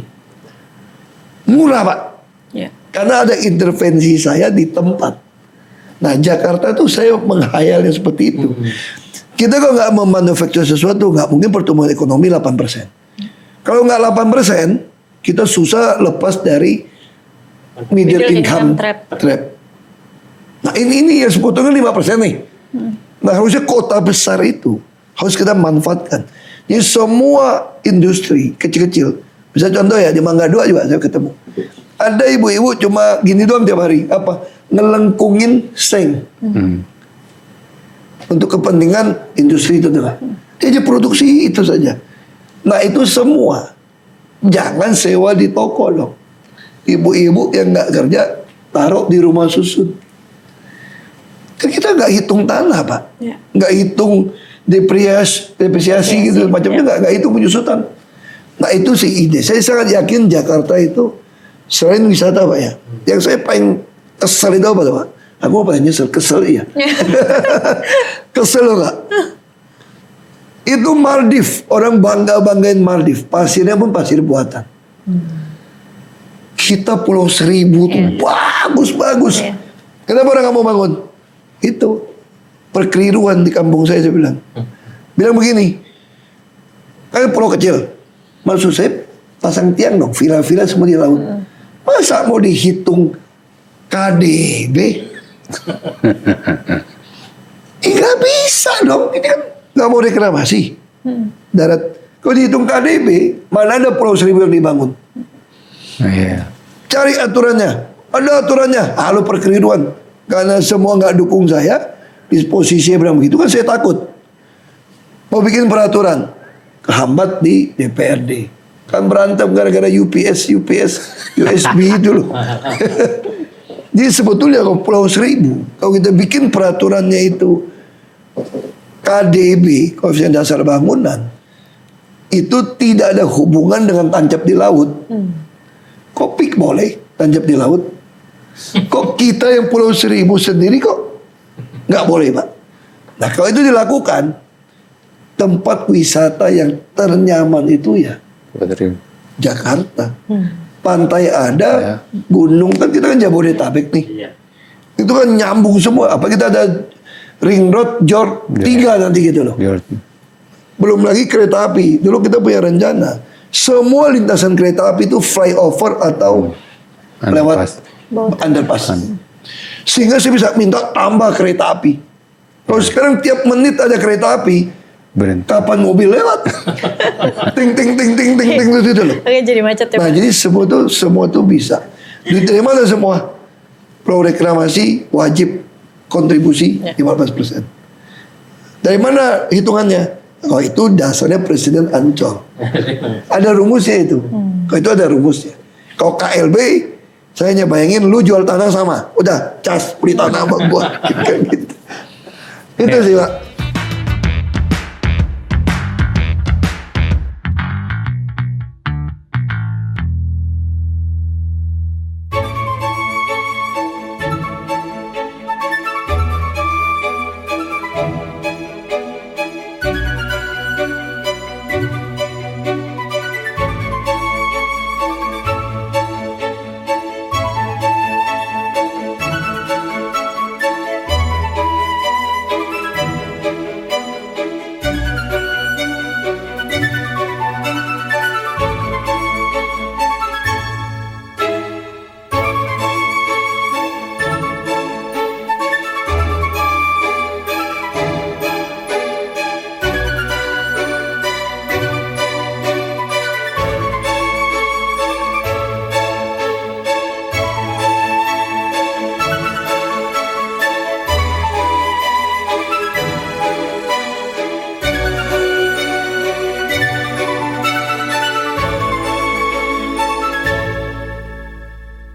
Murah, Pak. Ya. Karena ada intervensi saya di tempat. Nah, Jakarta tuh saya menghayalnya seperti itu. Kita kalau nggak memanufaktur sesuatu, nggak mungkin pertumbuhan ekonomi delapan persen. Kalau nggak delapan persen, kita susah lepas dari middle, middle income, income trap. trap. Nah ini ini yang sebetulnya lima persen nih. Hmm. Nah harusnya kota besar itu harus kita manfaatkan. Jadi semua industri kecil-kecil, bisa contoh ya di Mangga Dua juga saya ketemu. Ada ibu-ibu cuma gini doang tiap hari, apa ngelengkungin seng. Hmm. Untuk kepentingan industri itu adalah dia aja produksi itu saja. Nah itu semua jangan sewa di toko dong. Ibu-ibu yang nggak kerja taruh di rumah susun. Kan kita nggak hitung tanah, Pak, nggak ya. hitung depresiasi, depresiasi ya, gitu macamnya nggak ya. nggak hitung penyusutan. Nah itu sih ide. Saya sangat yakin Jakarta itu selain wisata, Pak ya. Yang saya paling kesel itu apa, Pak? Aku mau paling nyesel, kesel ya. Kesel nggak? Itu Maldives, orang bangga-banggain Maldives. Pasirnya pun pasir buatan. Hmm. Kita Pulau Seribu tuh yeah. bagus-bagus. Yeah. Kenapa orang nggak mau bangun? Itu perkeliruan di kampung saya, saya bilang. Hmm. Bilang begini, kan pulau kecil. Maksud saya pasang tiang dong, villa-villa semua di laut. Hmm. Masa mau dihitung K D B? Ini nggak bisa dong, ini kan nggak mau reklamasi hmm. darat. Kalau dihitung K D B, mana ada Pulau Seribu yang dibangun? Oh, yeah. Cari aturannya, ada aturannya. Halo perkeliruan, karena semua nggak dukung saya, disposisinya bilang begitu kan saya takut. Mau bikin peraturan, kehambat di D P R D. Kan berantem gara-gara U P S, U P S, U S B itu loh. Jadi sebetulnya kalau Pulau Seribu, kalau kita bikin peraturannya itu K D B, koefisien dasar bangunan, itu tidak ada hubungan dengan tancap di laut. Kok pik boleh tancap di laut? Kok kita yang Pulau Seribu sendiri kok nggak boleh, Pak? Nah, kalau itu dilakukan, tempat wisata yang ternyaman itu ya Jakarta. Pantai ada, Ya. gunung kan kita kan Jabodetabek nih. Iya. Itu kan nyambung semua. Apa kita ada ring road, Jor tiga nanti gitu loh. Biar- Belum lagi kereta api. Dulu kita punya rencana. Semua lintasan kereta api itu flyover atau lewat Underpass. underpass. Sehingga saya bisa minta tambah kereta api. Kalau sekarang tiap menit ada kereta api, Berhenti. kapan mobil lewat? ting ting ting ting ting ting gitu loh. Oke, jadi macet ya, Nah, Pak. jadi semua tuh semua tuh bisa diterima lah semua. Pro reklamasi wajib kontribusi lima belas persen. Dari mana hitungannya? Oh, itu dasarnya Presiden Ancol. Ada rumusnya itu. Kalau itu ada rumusnya. Kalau K L B, saya hanya bayangin lu jual tanah sama, udah cas beli tanah sama gua. Kayak gitu. Itu sih, Pak.